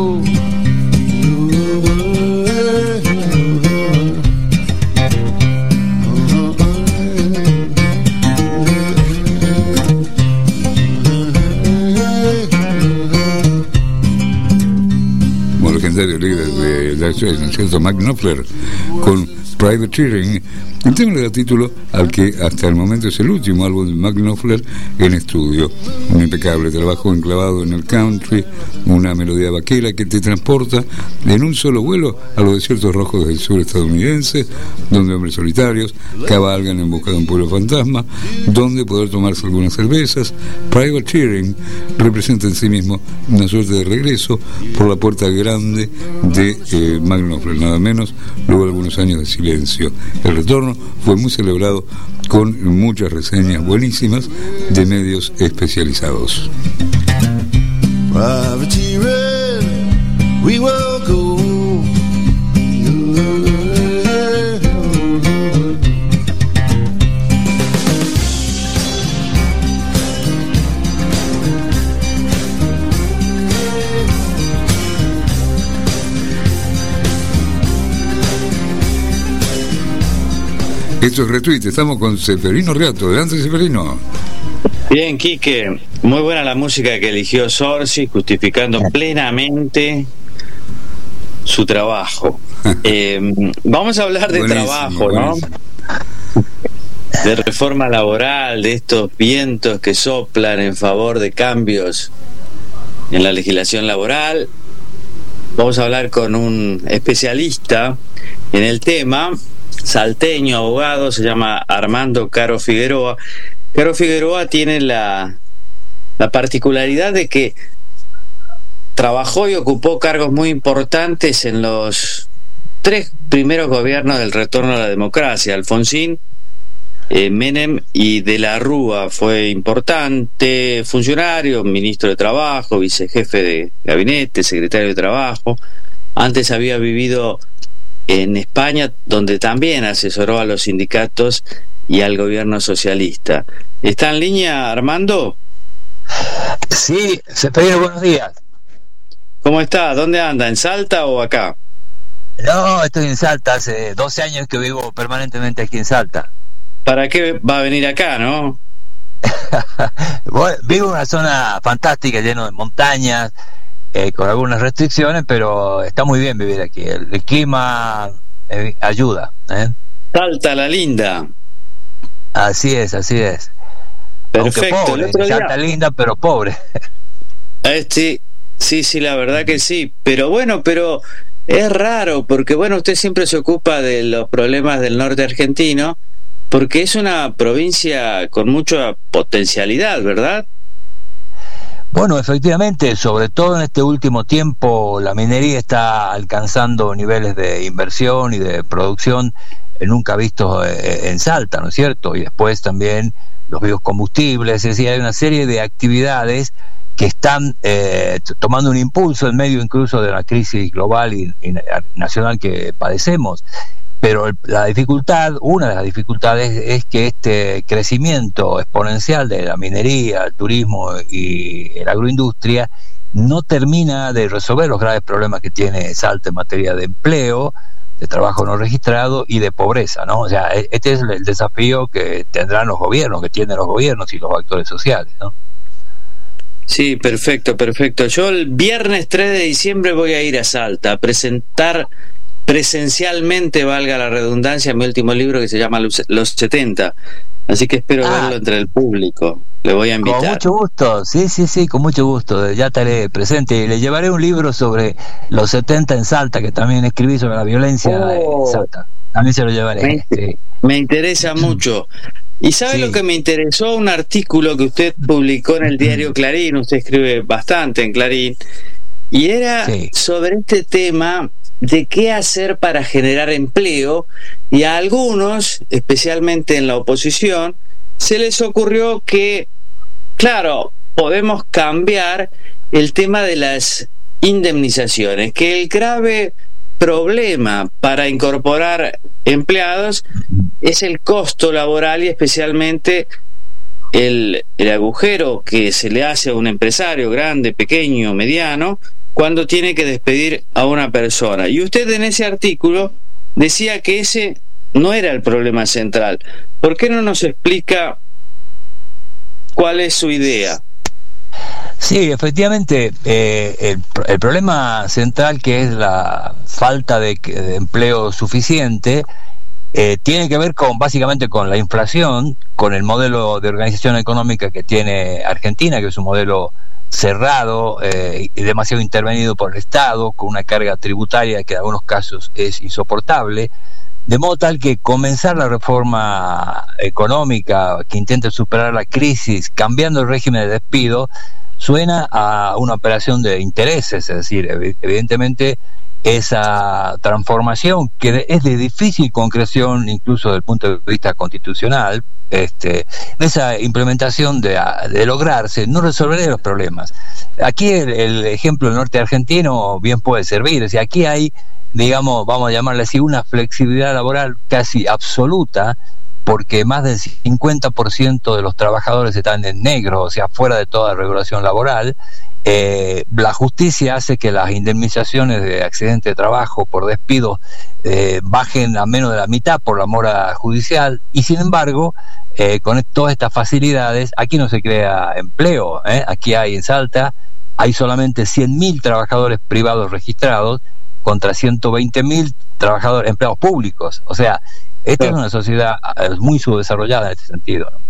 S2: Como legendario líder de la Suez, ¿no es cierto? Mark Knopfler con Privateering, el tema le da título al que hasta el momento es el último álbum de Mark Knopfler en estudio. Un impecable trabajo enclavado en el country, una melodía vaquera que te transporta en un solo vuelo a los desiertos rojos del sur estadounidense, donde hombres solitarios cabalgan en busca de un pueblo fantasma, donde poder tomarse algunas cervezas. Privateering representa en sí mismo una suerte de regreso por la puerta grande de eh, Mark Knopfler, nada menos, luego de algunos años de silencio. El retorno fue muy celebrado con muchas reseñas buenísimas de medios especializados.
S13: Privateering, we will go.
S2: Esto es Retweet, estamos con Seferino Riato. Adelante, Seferino.
S10: Bien, Quique, muy buena la música que eligió Sorsi, justificando plenamente su trabajo. Eh, vamos a hablar de buenísimo, trabajo, ¿no? Buenísimo. De reforma laboral, de estos vientos que soplan en favor de cambios en la legislación laboral. Vamos a hablar con un especialista en el tema, salteño, abogado, se llama Armando Caro Figueroa. Caro Figueroa tiene la, la particularidad de que trabajó y ocupó cargos muy importantes en los tres primeros gobiernos del retorno a la democracia: Alfonsín, eh, Menem y De la Rúa. Fue importante funcionario, ministro de Trabajo, vicejefe de gabinete, secretario de Trabajo. Antes había vivido en España, donde también asesoró a los sindicatos y al gobierno socialista. ¿Está en línea, Armando?
S14: Sí, Seferino, buenos días.
S10: ¿Cómo está? ¿Dónde anda? ¿En Salta o acá?
S14: No, estoy en Salta, hace doce años que vivo permanentemente aquí en Salta.
S10: ¿Para qué va a venir acá, no?
S14: Bueno, vivo en una zona fantástica, lleno de montañas, Eh, con algunas restricciones, pero está muy bien vivir aquí. El, el clima eh, ayuda. ¿eh?
S10: Salta la linda.
S14: Así es, así es.
S10: Perfecto.
S14: Aunque pobre,
S10: día...
S14: Salta linda, pero pobre.
S10: Eh, sí, sí, sí, la verdad que sí. Pero bueno, pero es raro, porque bueno, usted siempre se ocupa de los problemas del norte argentino, porque es una provincia con mucha potencialidad, ¿verdad?
S14: Bueno, efectivamente, sobre todo en este último tiempo, la minería está alcanzando niveles de inversión y de producción nunca vistos en Salta, ¿no es cierto? Y después también los biocombustibles, es decir, hay una serie de actividades que están eh, tomando un impulso en medio incluso de la crisis global y, y nacional que padecemos. Pero la dificultad, una de las dificultades es que este crecimiento exponencial de la minería, el turismo y la agroindustria no termina de resolver los graves problemas que tiene Salta en materia de empleo, de trabajo no registrado y de pobreza, ¿no? O sea, este es el desafío que tendrán los gobiernos, que tienen los gobiernos y los actores sociales, ¿no?
S10: Sí, perfecto, perfecto. Yo el viernes tres de diciembre voy a ir a Salta a presentar presencialmente, valga la redundancia, mi último libro que se llama Los setenta, así que espero ah, verlo entre el público. Le voy a invitar.
S14: Con mucho gusto, sí, sí, sí, con mucho gusto, ya estaré presente y le llevaré un libro sobre los setenta en Salta, que también escribí sobre la violencia oh, en Salta, también se lo llevaré.
S10: Me,
S14: sí.
S10: me interesa mucho. Y sabe
S14: Sí.
S10: lo que me interesó, un artículo que usted publicó en el diario Clarín, usted escribe bastante en Clarín, y era
S14: Sí.
S10: sobre este tema de qué hacer para generar empleo, y a algunos, especialmente en la oposición, se les ocurrió que, claro, podemos cambiar el tema de las indemnizaciones, que el grave problema para incorporar empleados es el costo laboral y especialmente el, el agujero que se le hace a un empresario grande, pequeño, mediano, cuando tiene que despedir a una persona. Y usted en ese artículo decía que ese no era el problema central. ¿Por qué no nos explica cuál es su idea?
S14: Sí, efectivamente, eh, el, el problema central, que es la falta de, de empleo suficiente, eh, tiene que ver con básicamente con la inflación, con el modelo de organización económica que tiene Argentina, que es un modelo cerrado eh, y demasiado intervenido por el Estado, con una carga tributaria que en algunos casos es insoportable, de modo tal que comenzar la reforma económica que intente superar la crisis cambiando el régimen de despido suena a una operación de intereses, es decir, evidentemente esa transformación que es de difícil concreción incluso desde el punto de vista constitucional, este, esa implementación de, de lograrse no resolvería los problemas. Aquí el, el ejemplo del norte argentino bien puede servir, es decir, aquí hay, digamos, vamos a llamarle así, una flexibilidad laboral casi absoluta, porque más del cincuenta por ciento de los trabajadores están en negro, o sea, fuera de toda regulación laboral. Eh, la justicia hace que las indemnizaciones de accidente de trabajo por despido eh, bajen a menos de la mitad por la mora judicial, y sin embargo, eh, con todas estas facilidades, aquí no se crea empleo, ¿eh? Aquí hay en Salta, hay solamente cien mil trabajadores privados registrados contra ciento veinte mil trabajadores, empleados públicos, o sea, esta es una sociedad muy subdesarrollada en este sentido, ¿no?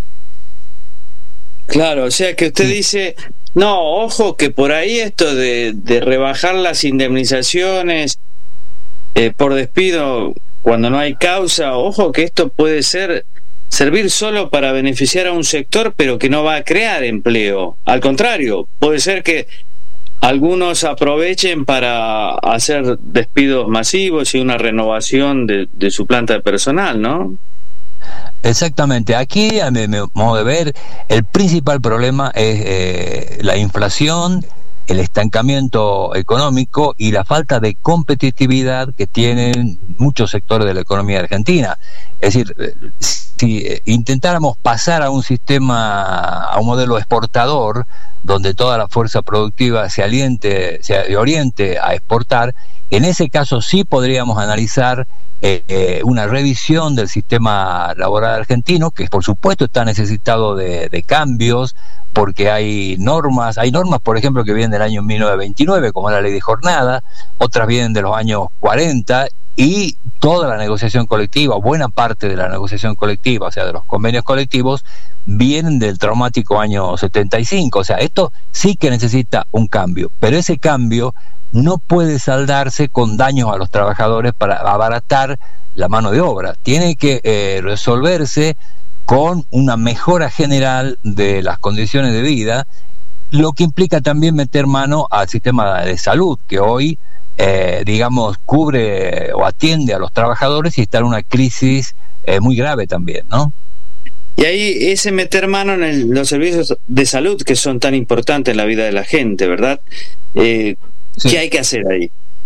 S10: Claro, o sea que usted sí. dice, no, ojo que por ahí esto de, de rebajar las indemnizaciones eh, por despido cuando no hay causa, ojo que esto puede ser servir solo para beneficiar a un sector, pero que no va a crear empleo. Al contrario, puede ser que algunos aprovechen para hacer despidos masivos y una renovación de, de su planta de personal, ¿no?
S14: Exactamente. Aquí, a mi, mi modo de ver, el principal problema es eh, la inflación, el estancamiento económico y la falta de competitividad que tienen muchos sectores de la economía argentina. Es decir, si intentáramos pasar a un sistema, a un modelo exportador, donde toda la fuerza productiva se aliente, se oriente a exportar, en ese caso sí podríamos analizar eh, eh, una revisión del sistema laboral argentino, que por supuesto está necesitado de, de cambios, porque hay normas, hay normas por ejemplo que vienen del año mil novecientos veintinueve, como la ley de jornada, otras vienen de los años cuarenta, y toda la negociación colectiva, buena parte de la negociación colectiva, o sea, de los convenios colectivos, vienen del traumático año setenta y cinco, o sea, esto sí que necesita un cambio, pero ese cambio no puede saldarse con daños a los trabajadores para abaratar la mano de obra, tiene que eh, resolverse con una mejora general de las condiciones de vida, lo que implica también meter mano al sistema de salud, que hoy Eh, digamos, cubre o atiende a los trabajadores y está en una crisis eh, muy grave también, ¿no?
S10: Y ahí ese meter mano en el, los servicios de salud que son tan importantes en la vida de la gente, ¿verdad? Eh, sí. ¿Qué hay que hacer ahí?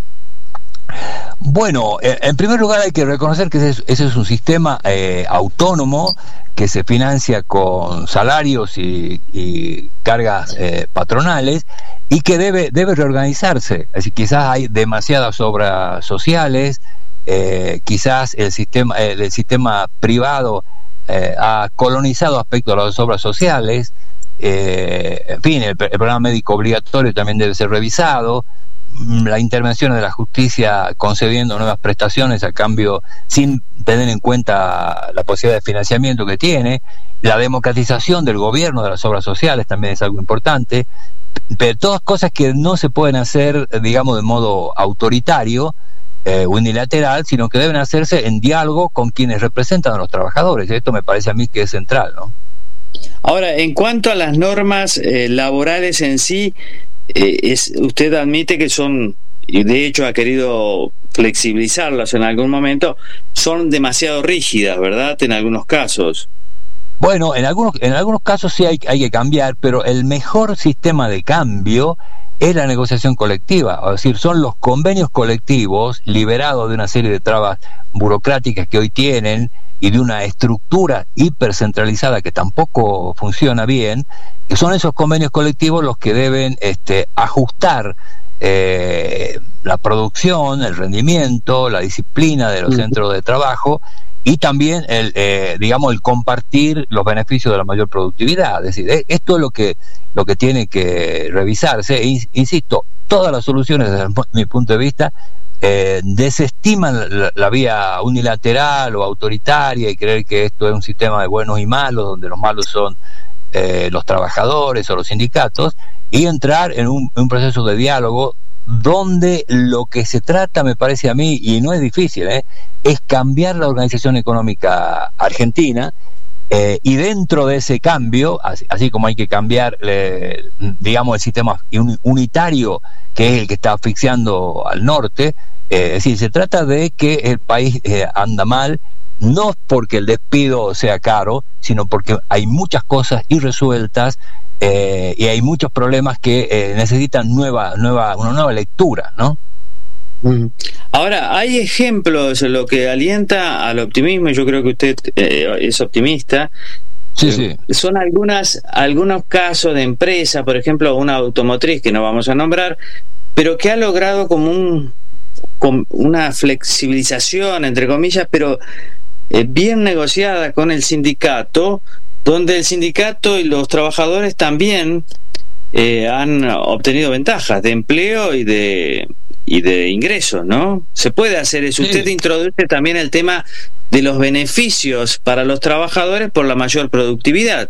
S14: Bueno, eh, en primer lugar hay que reconocer que ese, ese es un sistema eh, autónomo que se financia con salarios y, y cargas eh, patronales, y que debe debe reorganizarse. Es decir, quizás hay demasiadas obras sociales, eh, quizás el sistema eh, el sistema privado eh, ha colonizado aspectos de las obras sociales, eh, en fin, el, el programa médico obligatorio también debe ser revisado, la intervención de la justicia concediendo nuevas prestaciones a cambio sin tener en cuenta la posibilidad de financiamiento que tiene, la democratización del gobierno de las obras sociales también es algo importante, pero todas cosas que no se pueden hacer, digamos, de modo autoritario, eh, unilateral, sino que deben hacerse en diálogo con quienes representan a los trabajadores. Esto me parece a mí que es central, ¿no?
S10: Ahora, en cuanto a las normas eh, laborales en sí, eh, es, usted admite que son, y de hecho ha querido flexibilizarlas en algún momento, son demasiado rígidas, ¿verdad? En algunos casos.
S14: Bueno, en algunos, en algunos casos sí hay, hay que cambiar, pero el mejor sistema de cambio es la negociación colectiva, es decir, son los convenios colectivos liberados de una serie de trabas burocráticas que hoy tienen y de una estructura hipercentralizada que tampoco funciona bien, que son esos convenios colectivos los que deben este, ajustar eh, la producción, el rendimiento, la disciplina de los uh-huh. centros de trabajo y también el, eh, digamos, el compartir los beneficios de la mayor productividad. Es decir, esto es lo que, lo que tiene que revisarse. E, insisto, todas las soluciones desde mi punto de vista eh, desestiman la, la vía unilateral o autoritaria y creer que esto es un sistema de buenos y malos, donde los malos son eh, los trabajadores o los sindicatos, y entrar en un, un proceso de diálogo donde lo que se trata, me parece a mí, y no es difícil, ¿eh? es cambiar la organización económica argentina, eh, y dentro de ese cambio, así, así como hay que cambiar, eh, digamos, el sistema unitario, que es el que está asfixiando al norte, eh, es decir, se trata de que el país eh, anda mal, no porque el despido sea caro, sino porque hay muchas cosas irresueltas, Eh, y hay muchos problemas que eh, necesitan nueva, nueva, una nueva lectura, ¿no?
S10: Ahora, hay ejemplos, lo que alienta al optimismo, y yo creo que usted eh, es optimista.
S14: Sí, sí.
S10: Son algunas, algunos casos de empresa, por ejemplo, una automotriz que no vamos a nombrar, pero que ha logrado como un, como una flexibilización, entre comillas, pero eh, bien negociada con el sindicato, donde el sindicato y los trabajadores también eh, han obtenido ventajas de empleo y de y de ingresos, ¿no? Se puede hacer eso. Sí. Usted introduce también el tema de los beneficios para los trabajadores por la mayor productividad.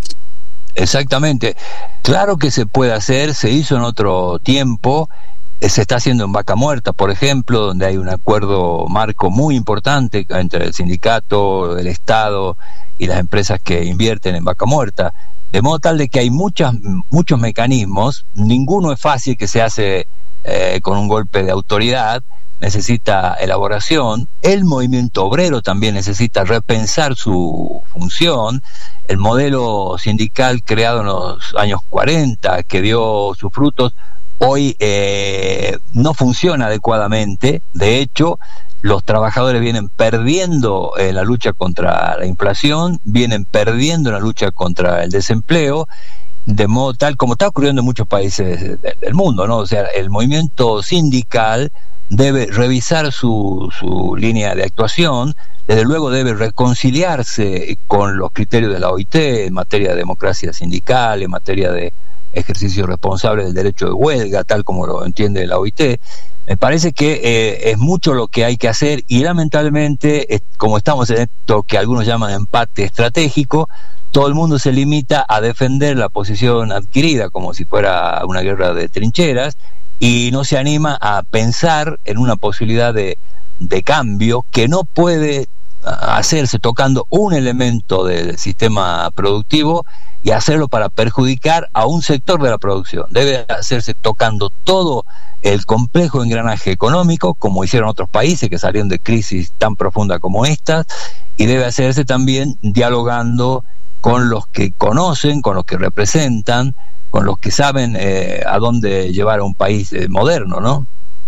S14: Exactamente. Claro que se puede hacer, se hizo en otro tiempo, se está haciendo en Vaca Muerta, por ejemplo, donde hay un acuerdo marco muy importante entre el sindicato, el Estado y las empresas que invierten en Vaca Muerta, de modo tal de que hay muchas, muchos mecanismos, ninguno es fácil, que se hace eh, con un golpe de autoridad, necesita elaboración, el movimiento obrero también necesita repensar su función, el modelo sindical creado en los años cuarenta, que dio sus frutos, hoy eh, no funciona adecuadamente. De hecho, los trabajadores vienen perdiendo en la lucha contra la inflación, vienen perdiendo en la lucha contra el desempleo, de modo tal como está ocurriendo en muchos países del mundo, ¿no? O sea, el movimiento sindical debe revisar su, su línea de actuación, desde luego debe reconciliarse con los criterios de la O I T en materia de democracia sindical, en materia de ejercicio responsable del derecho de huelga, tal como lo entiende la O I T. Me parece que eh, es mucho lo que hay que hacer y lamentablemente, eh, como estamos en esto que algunos llaman empate estratégico, todo el mundo se limita a defender la posición adquirida como si fuera una guerra de trincheras y no se anima a pensar en una posibilidad de, de cambio que no puede hacerse tocando un elemento del sistema productivo y hacerlo para perjudicar a un sector de la producción. Debe hacerse tocando todo el complejo engranaje económico, como hicieron otros países que salieron de crisis tan profunda como esta, y debe hacerse también dialogando con los que conocen, con los que representan, con los que saben eh, a dónde llevar a un país eh, moderno, ¿no?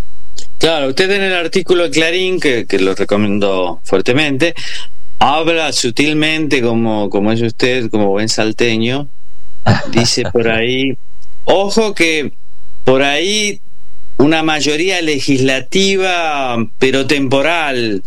S10: Claro, usted en el artículo de Clarín, que, que lo recomiendo fuertemente, habla sutilmente, como, como es usted, como buen salteño, dice por ahí, ojo que por ahí una mayoría legislativa, pero temporal,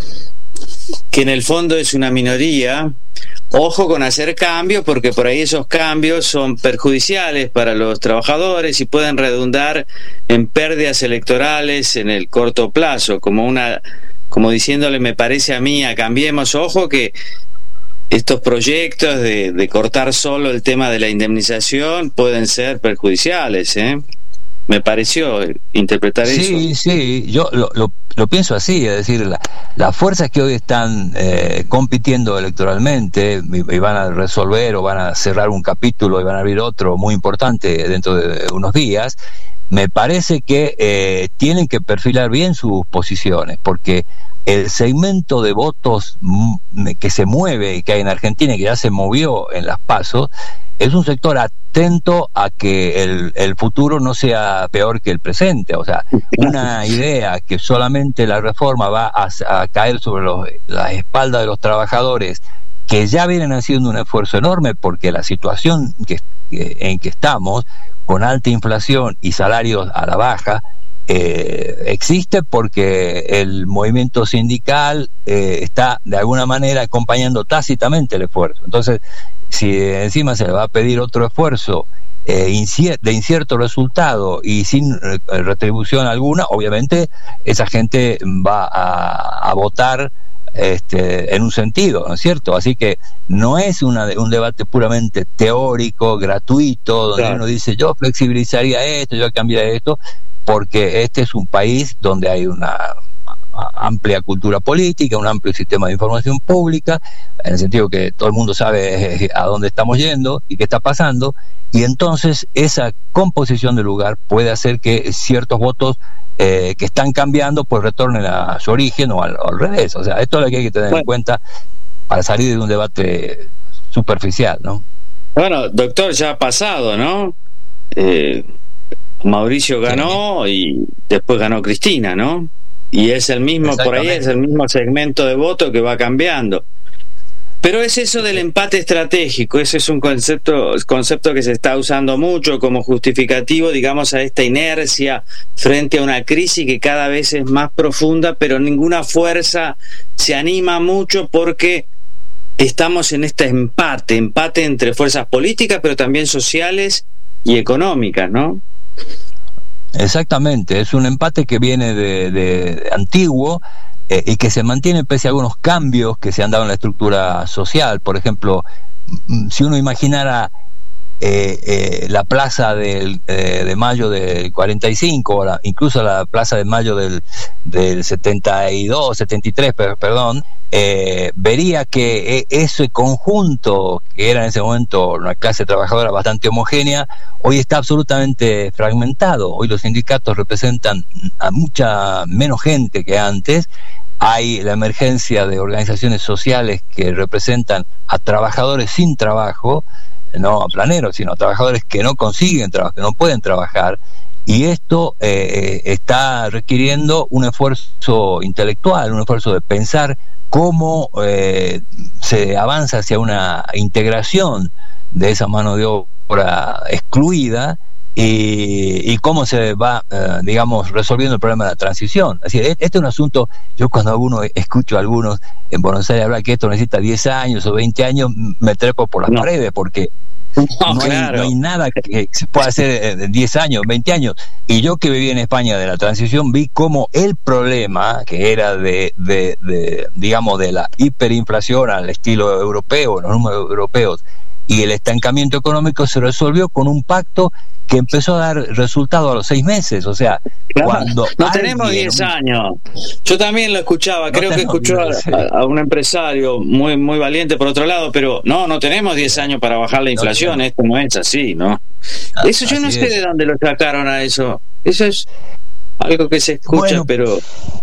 S10: que en el fondo es una minoría, ojo con hacer cambios, porque por ahí esos cambios son perjudiciales para los trabajadores y pueden redundar en pérdidas electorales en el corto plazo, como una, como diciéndole, me parece a mí, a Cambiemos, ojo que estos proyectos de, de cortar solo el tema de la indemnización pueden ser perjudiciales, ¿eh? me pareció interpretar
S14: sí,
S10: eso.
S14: Sí, sí, yo lo, lo, lo pienso así, es decir, la, las fuerzas que hoy están eh, compitiendo electoralmente y, y van a resolver o van a cerrar un capítulo y van a abrir otro muy importante dentro de unos días, me parece que eh, tienen que perfilar bien sus posiciones, porque el segmento de votos que se mueve, que hay en Argentina y que ya se movió en las PASO, es un sector atento a que el, el futuro no sea peor que el presente. O sea, una idea que solamente la reforma va a, a caer sobre los, las espaldas de los trabajadores, que ya vienen haciendo un esfuerzo enorme, porque la situación que, que, en que estamos, con alta inflación y salarios a la baja, Eh, existe porque el movimiento sindical eh, está de alguna manera acompañando tácitamente el esfuerzo. Entonces, si encima se le va a pedir otro esfuerzo eh, inci- de incierto resultado y sin eh, retribución alguna, obviamente esa gente va a, a votar este, en un sentido, ¿no es cierto? Así que no es una, un debate puramente teórico, gratuito, donde claro. uno dice yo flexibilizaría esto, yo cambiaría esto, porque este es un país donde hay una amplia cultura política, un amplio sistema de información pública, en el sentido que todo el mundo sabe a dónde estamos yendo y qué está pasando, y entonces esa composición del lugar puede hacer que ciertos votos eh, que están cambiando pues retornen a su origen o al, o al revés. O sea, esto es lo que hay que tener bueno. en cuenta para salir de un debate superficial, ¿no?
S10: Bueno, doctor, ya ha pasado, ¿no? Eh... Mauricio ganó y después ganó Cristina, ¿no? Y es el mismo, por ahí es el mismo segmento de voto que va cambiando. Pero es eso del empate estratégico, ese es un concepto, concepto que se está usando mucho como justificativo, digamos, a esta inercia frente a una crisis que cada vez es más profunda, pero ninguna fuerza se anima mucho porque estamos en este empate, empate entre fuerzas políticas, pero también sociales y económicas, ¿no?
S14: Exactamente, es un empate que viene de, de antiguo eh, y que se mantiene pese a algunos cambios que se han dado en la estructura social. Por ejemplo, si uno imaginara eh, eh, la plaza del, eh, de mayo del cuarenta y cinco, o la, incluso la plaza de mayo del, del setenta y dos, setenta y tres, per, perdón, eh, vería que ese conjunto, que era en ese momento una clase trabajadora bastante homogénea, hoy está absolutamente fragmentado. Hoy los sindicatos representan a mucha menos gente que antes. Hay la emergencia de organizaciones sociales que representan a trabajadores sin trabajo, no a planeros, sino a trabajadores que no consiguen trabajo, que no pueden trabajar, y esto eh, está requiriendo un esfuerzo intelectual, un esfuerzo de pensar cómo eh, se avanza hacia una integración de esa mano de obra excluida y, y cómo se va, eh, digamos, resolviendo el problema de la transición. Así, este es un asunto, yo cuando alguno escucho a algunos en Buenos Aires hablar que esto necesita diez años o veinte años, me trepo por las no. paredes, porque no, no, claro. hay, no hay nada que se pueda hacer en diez años, veinte años. Y yo que viví en España de la transición, vi cómo el problema, que era de, de, de digamos, de la hiperinflación al estilo europeo, los números europeos, y el estancamiento económico se resolvió con un pacto que empezó a dar resultado a los seis meses. O sea, claro, cuando
S10: no tenemos diez años. Yo también lo escuchaba, no creo que escuchó a, a, a un empresario muy muy valiente por otro lado, pero no, no tenemos diez años para bajar la inflación, no, esto no es así, ¿no? Ah, eso yo no sé es. de dónde lo sacaron a eso. Eso es algo que se escucha, bueno, pero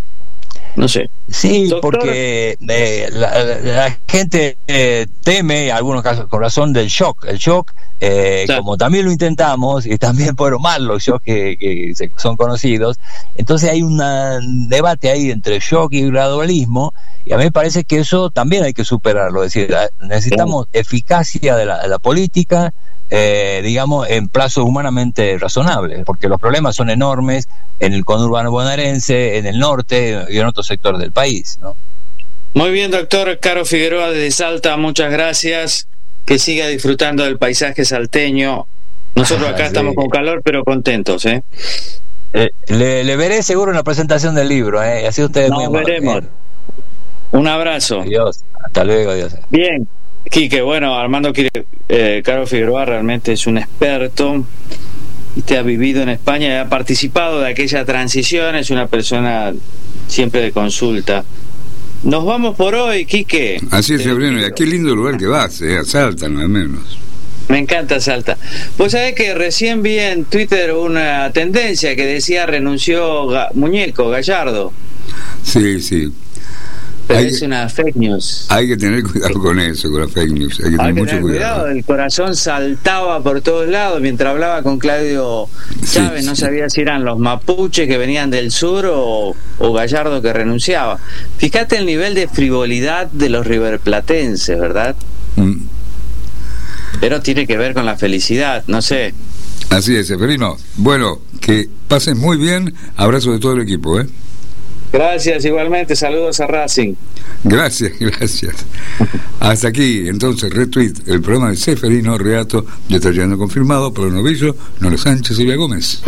S10: no sé.
S14: Sí, doctor, porque eh, la, la gente eh, teme, en algunos casos con razón, del shock. El shock, eh, claro. como también lo intentamos, y también fueron mal los shocks que, que se, son conocidos, entonces hay un debate ahí entre shock y gradualismo, y a mí me parece que eso también hay que superarlo. Es decir, necesitamos claro. eficacia de la, de la política, Eh, digamos, en plazos humanamente razonables, porque los problemas son enormes en el conurbano bonaerense, en el norte y en otros sectores del país, ¿no?
S10: Muy bien, doctor Caro Figueroa desde Salta, muchas gracias, que siga disfrutando del paisaje salteño. Nosotros acá sí. estamos con calor, pero contentos, ¿eh?
S14: eh le, le veré seguro en la presentación del libro, ¿eh? Así ustedes
S10: Nos muy veremos. Bien. Un abrazo.
S14: Adiós, hasta luego, adiós.
S10: Bien. Quique, bueno, Armando eh, Caro Figueroa realmente es un experto Usted ha vivido en España y ha participado de aquella transición, es una persona siempre de consulta. Nos vamos por hoy, Quique.
S2: Así es, Severino, y qué lindo lugar que vas, eh, a Salta, no al menos.
S10: Me encanta Salta. Vos sabés que recién vi en Twitter una tendencia que decía renunció Ga- Muñeco, Gallardo.
S2: Sí, sí.
S10: Pero
S2: Hay
S10: es
S2: que-
S10: una fake news.
S2: Hay que tener cuidado con eso, con las fake news. Hay que tener
S10: Hay que
S2: mucho
S10: tener
S2: cuidado.
S10: cuidado, el corazón saltaba por todos lados mientras hablaba con Claudio Chávez,
S2: Sí,
S10: no
S2: sí.
S10: sabía si eran los mapuches que venían del sur o, o Gallardo que renunciaba. Fíjate el nivel de frivolidad de los riverplatenses, ¿verdad?
S2: Mm.
S10: Pero tiene que ver con la felicidad, no sé.
S2: Así es, Severino. Bueno, que pasen muy bien. Abrazo de todo el equipo, ¿eh?
S10: Gracias, igualmente, saludos a Racing.
S2: Gracias, gracias. Hasta aquí, entonces, retweet el programa de Seferino Reato, ya está llegando confirmado por el Novillo, Nora Sánchez y Silvia Gómez.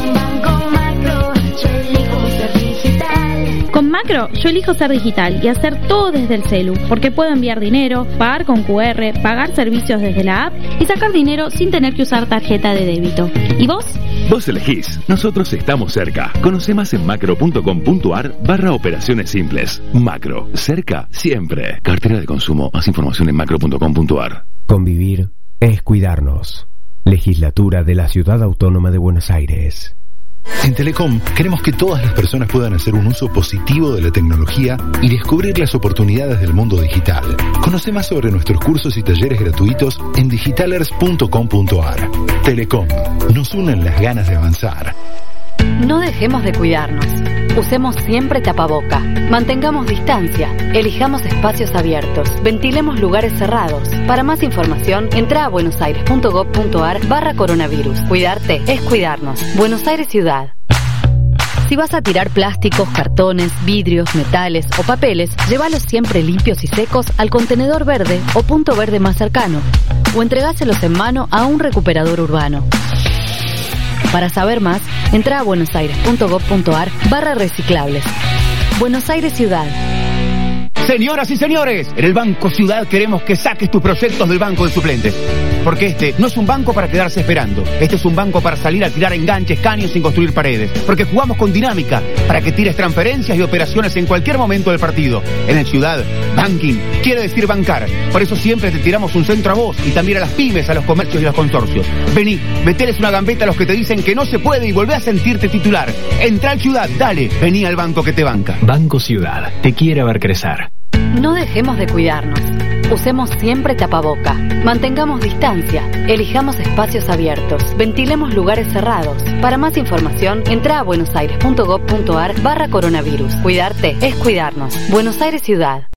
S3: Con Macro, yo elijo ser digital y hacer todo desde el celu, porque puedo enviar dinero, pagar con Q R, pagar servicios desde la app y sacar dinero sin tener que usar tarjeta de débito. ¿Y vos?
S4: Vos elegís, nosotros estamos cerca. Conoce más en macro.com.ar barra operaciones simples. Macro, cerca siempre. Cartera de consumo, más información en macro.com.ar.
S6: Convivir es cuidarnos. Legislatura de la Ciudad Autónoma de Buenos Aires.
S7: En Telecom queremos que todas las personas puedan hacer un uso positivo de la tecnología y descubrir las oportunidades del mundo digital. Conoce más sobre nuestros cursos y talleres gratuitos en digitalers punto com punto ar. Telecom, nos unen las ganas de avanzar.
S8: No dejemos de cuidarnos. Usemos siempre tapaboca. Mantengamos distancia. Elijamos espacios abiertos. Ventilemos lugares cerrados. Para más información, entra a buenosaires.gov.ar barra coronavirus. Cuidarte es cuidarnos. Buenos Aires Ciudad. Si vas a tirar plásticos, cartones, vidrios, metales o papeles, llévalos siempre limpios y secos al contenedor verde o punto verde más cercano. O entregáselos en mano a un recuperador urbano. Para saber más, entra a buenosaires.gov.ar barra reciclables. Buenos Aires Ciudad.
S9: Señoras y señores, en el Banco Ciudad queremos que saques tus proyectos del banco de suplentes. Porque este no es un banco para quedarse esperando. Este es un banco para salir a tirar enganches, caños sin construir paredes. Porque jugamos con dinámica para que tires transferencias y operaciones en cualquier momento del partido. En el Ciudad, banking quiere decir bancar. Por eso siempre te tiramos un centro a vos y también a las pymes, a los comercios y los consorcios. Vení, meteles una gambeta a los que te dicen que no se puede y volvé a sentirte titular. Entra al Ciudad, dale, vení al banco que te banca.
S5: Banco Ciudad, te quiere ver crecer.
S8: No dejemos de cuidarnos. Usemos siempre tapaboca. Mantengamos distancia. Elijamos espacios abiertos. Ventilemos lugares cerrados. Para más información, entra a buenosaires.gov.ar barra coronavirus. Cuidarte es cuidarnos. Buenos Aires Ciudad.